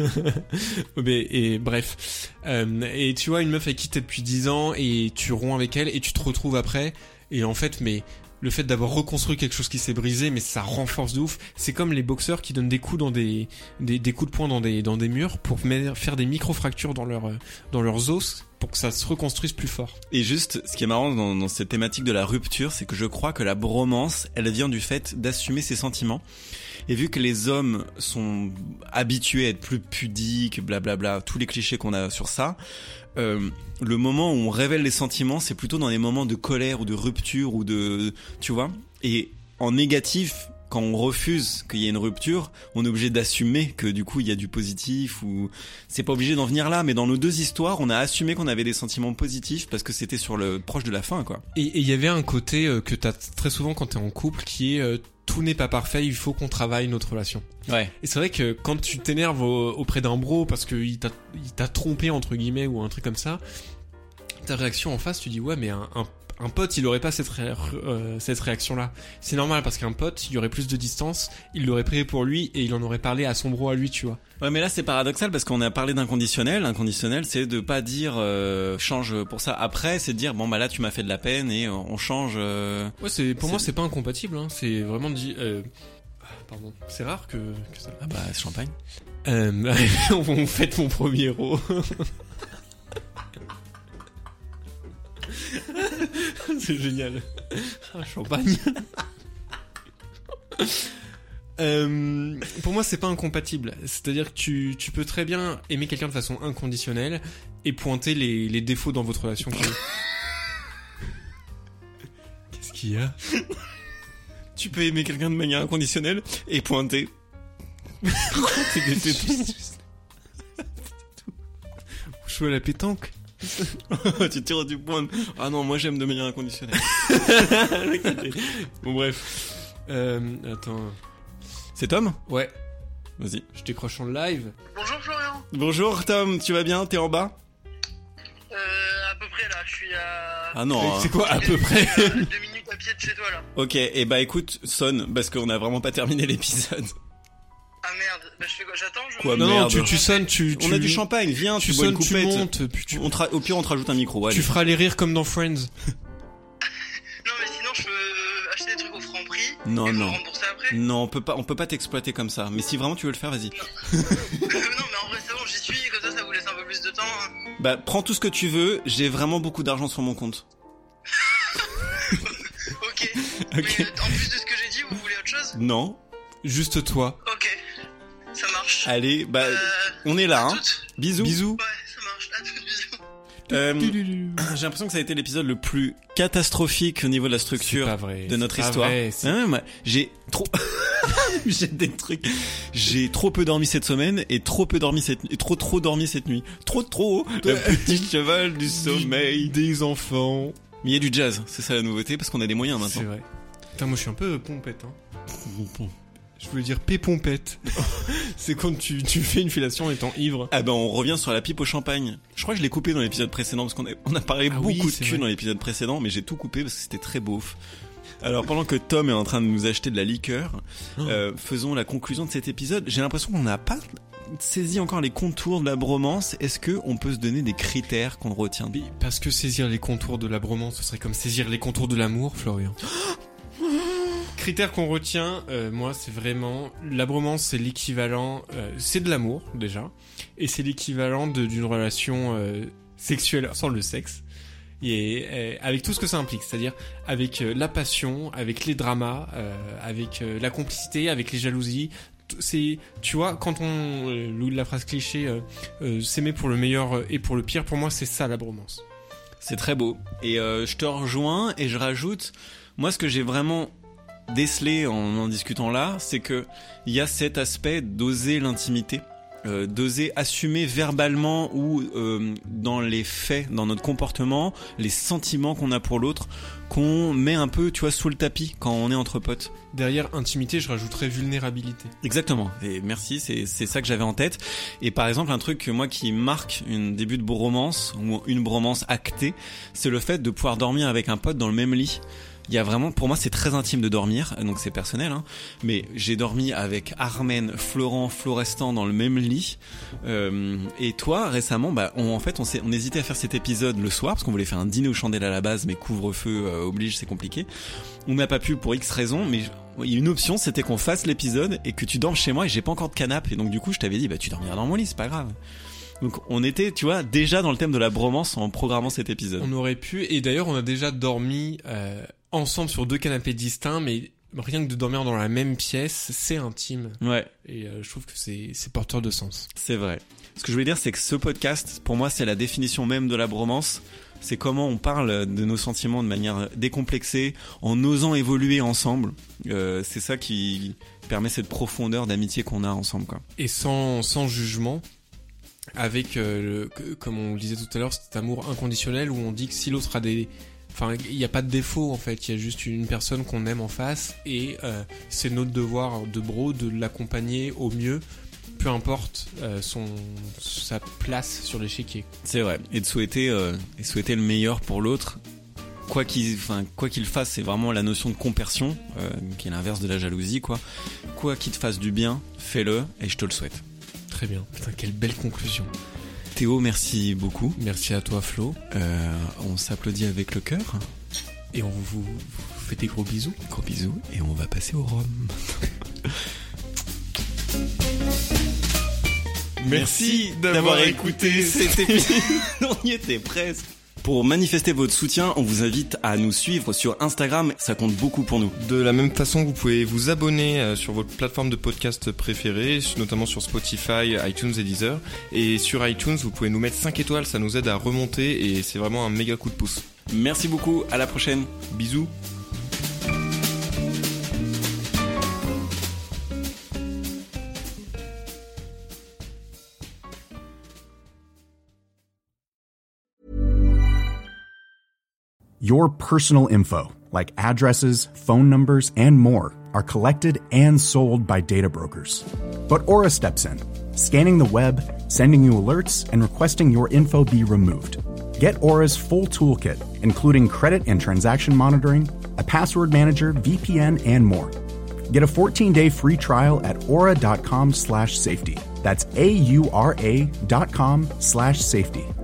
mais et bref. Euh, et tu vois une meuf avec qui t'es depuis dix ans et tu romps avec elle et tu te retrouves après. Et en fait, mais le fait d'avoir reconstruit quelque chose qui s'est brisé, mais ça renforce de ouf. C'est comme les boxeurs qui donnent des coups dans des des, des coups de poing dans des dans des murs pour mettre, faire des micro fractures dans leur dans leurs os pour que ça se reconstruise plus fort. Et juste, ce qui est marrant dans, dans cette thématique de la rupture, c'est que je crois que la bromance, elle vient du fait d'assumer ses sentiments. Et vu que les hommes sont habitués à être plus pudiques, blablabla, tous les clichés qu'on a sur ça, euh, le moment où on révèle les sentiments, c'est plutôt dans les moments de colère ou de rupture ou de, tu vois. Et en négatif, quand on refuse qu'il y ait une rupture, on est obligé d'assumer que du coup il y a du positif, ou c'est pas obligé d'en venir là, mais dans nos deux histoires, on a assumé qu'on avait des sentiments positifs parce que c'était sur le proche de la fin, quoi. Et il y avait un côté euh, que t'as très souvent quand t'es en couple qui est euh, tout n'est pas parfait, il faut qu'on travaille notre relation. Ouais. Et c'est vrai que quand tu t'énerves au, auprès d'un bro parce que il t'a il t'a trompé entre guillemets ou un truc comme ça, ta réaction en face, tu dis ouais mais un, un Un pote, il aurait pas cette, ré- euh, cette réaction-là. C'est normal parce qu'un pote, il y aurait plus de distance, il l'aurait pris pour lui et il en aurait parlé à son bro à lui, tu vois. Ouais, mais là c'est paradoxal parce qu'on a parlé d'inconditionnel. Inconditionnel, c'est de pas dire euh, change pour ça. Après, c'est de dire bon bah là tu m'as fait de la peine et on change. Euh... Ouais, c'est pour c'est... moi c'est pas incompatible. Hein. C'est vraiment dit. Euh... Pardon. C'est rare que, que ça. Ah bah c'est champagne. Euh, on fête mon premier héros. C'est génial. Ah, champagne. euh, pour moi, c'est pas incompatible. C'est-à-dire que tu, tu peux très bien aimer quelqu'un de façon inconditionnelle et pointer les, les défauts dans votre relation. Qu'est-ce qu'il y a? Tu peux aimer quelqu'un de manière inconditionnelle et pointer. C'est des défauts. Jouer à la pétanque. Tu tires du point. Ah non, moi j'aime de manière inconditionnelle. Bon bref. Euh, attends. C'est Tom ? Ouais. Vas-y. Je décroche en live. Bonjour Florian. Bonjour Tom, tu vas bien ? T'es en bas ? Euh, à peu près là, je suis à... Ah non. C'est quoi à peu près ? Je suis à deux minutes à pied de chez toi là. Ok, et bah écoute, sonne, parce qu'on a vraiment pas terminé l'épisode. Ah merde, bah je fais quoi ? J'attends je... Quoi, Non, non, merde. tu, tu sonnes, tu, tu... On a du champagne, viens, Tu tu, bois une sonnes, tu coupette. montes, puis tu... On te ra- Au pire, on te rajoute un micro, allez. Tu feras les rires comme dans Friends. Non mais sinon je peux acheter des trucs au franc prix Non, et me non. rembourser après. Non, on peut pas, on peut pas t'exploiter comme ça. Mais si vraiment tu veux le faire, vas-y. Non mais en vrai c'est bon, j'y suis, comme ça ça vous laisse un peu plus de temps. Hein. Bah, prends tout ce que tu veux, j'ai vraiment beaucoup d'argent sur mon compte. Ok. Ok. Mais euh, en plus de ce que j'ai dit, vous voulez autre chose ? Non. Juste toi. Ok. Ça marche. Allez, bah, Euh, on est là, à hein. toutes. Bisous. Bisous. Ouais, ça marche. À toutes, bisous. Euh, j'ai l'impression que ça a été l'épisode le plus catastrophique au niveau de la C'est structure pas vrai. de notre c'est pas histoire. vrai, c'est- Hein, moi, j'ai trop, j'ai des trucs. J'ai trop peu dormi cette semaine et trop peu dormi cette nuit, et trop trop dormi cette nuit. Trop trop. Le petit cheval du sommeil. Des enfants. Mais il y a du jazz, c'est ça la nouveauté parce qu'on a des moyens C'est maintenant. vrai. Putain, moi je suis un peu pompette, hein. Je voulais dire pépompette. C'est quand tu, tu fais une fellation en étant ivre. Ah ben on revient sur la pipe au champagne. Je crois que je l'ai coupé dans l'épisode précédent parce qu'on a, on a parlé Ah beaucoup oui, de c'est cul vrai. dans l'épisode précédent, mais j'ai tout coupé parce que c'était très beauf. Alors pendant que Tom est en train de nous acheter de la liqueur, Oh. euh, faisons la conclusion de cet épisode. J'ai l'impression qu'on n'a pas saisi encore les contours de la bromance. Est-ce que on peut se donner des critères qu'on retient ? Mais parce que saisir les contours de la bromance, ce serait comme saisir les contours de l'amour, Florian. Critère qu'on retient, euh, moi, c'est vraiment la bromance, c'est l'équivalent, euh, c'est de l'amour déjà, et c'est l'équivalent de- d'une relation euh, sexuelle sans le sexe, et euh, avec tout ce que ça implique, c'est-à-dire avec euh, la passion, avec les dramas, euh, avec euh, la complicité, avec les jalousies. T- C'est, tu vois, quand on, euh, Louis de la phrase cliché, euh, euh, s'aimer pour le meilleur euh, et pour le pire, pour moi, c'est ça la bromance. C'est très beau. Et euh, je te rejoins et je rajoute, moi ce que j'ai vraiment décelé en en discutant là, c'est que il y a cet aspect d'oser l'intimité, euh, d'oser assumer verbalement ou euh, dans les faits, dans notre comportement, les sentiments qu'on a pour l'autre, qu'on met un peu, tu vois, sous le tapis quand on est entre potes. Derrière intimité, je rajouterais vulnérabilité. Exactement. Et merci, c'est c'est ça que j'avais en tête. Et par exemple, un truc que moi qui marque un début de bromance ou une bromance actée, c'est le fait de pouvoir dormir avec un pote dans le même lit. il y a vraiment, pour moi, c'est très intime de dormir, donc c'est personnel, hein. Mais j'ai dormi avec Armen, Florent, Florestan dans le même lit. Euh, et toi, récemment, bah, on, en fait, on s'est, on hésitait à faire cet épisode le soir parce qu'on voulait faire un dîner aux chandelles à la base, mais couvre-feu euh, oblige, c'est compliqué. On n'a pas pu pour X raisons, mais il y a une option, c'était qu'on fasse l'épisode et que tu dormes chez moi. Et j'ai pas encore de canapé, et donc du coup, je t'avais dit, bah, tu dormiras dans mon lit, c'est pas grave. Donc on était, tu vois, déjà dans le thème de la bromance en programmant cet épisode. On aurait pu, et d'ailleurs on a déjà dormi euh, ensemble sur deux canapés distincts, mais rien que de dormir dans la même pièce, c'est intime. Ouais. Et euh, je trouve que c'est, c'est porteur de sens. C'est vrai. Ce que je voulais dire, c'est que ce podcast, pour moi, c'est la définition même de la bromance. C'est comment on parle de nos sentiments de manière décomplexée, en osant évoluer ensemble. Euh, c'est ça qui permet cette profondeur d'amitié qu'on a ensemble, quoi. Et sans, sans jugement. Avec, euh, le, comme on le disait tout à l'heure, cet amour inconditionnel où on dit que si l'autre a des... Enfin, il n'y a pas de défaut en fait, il y a juste une personne qu'on aime en face et euh, c'est notre devoir de bro de l'accompagner au mieux, peu importe euh, son, sa place sur l'échiquier. C'est vrai, et de souhaiter, euh, et souhaiter le meilleur pour l'autre. Quoi qu'il, enfin, quoi qu'il fasse, c'est vraiment la notion de compersion, euh, qui est l'inverse de la jalousie, quoi. Quoi qu'il te fasse du bien, fais-le et je te le souhaite. Très bien. Putain, quelle belle conclusion. Théo, merci beaucoup. Merci à toi, Flo. Euh, on s'applaudit avec le cœur. Et on vous, vous fait des gros bisous. Gros bisous. Et on va passer au rhum. Merci d'avoir, d'avoir écouté cet épisode. On y était presque. Pour manifester votre soutien, on vous invite à nous suivre sur Instagram, ça compte beaucoup pour nous. De la même façon, vous pouvez vous abonner sur votre plateforme de podcast préférée, notamment sur Spotify, iTunes et Deezer. Et sur iTunes, vous pouvez nous mettre cinq étoiles, ça nous aide à remonter et c'est vraiment un méga coup de pouce. Merci beaucoup, à la prochaine. Bisous. Your personal info, like addresses, phone numbers, and more, are collected and sold by data brokers. But Aura steps in, scanning the web, sending you alerts, and requesting your info be removed. Get Aura's full toolkit, including credit and transaction monitoring, a password manager, V P N, and more. Get a fourteen-day free trial at aura.com slash safety. That's A-U-R-A dot com slash safety.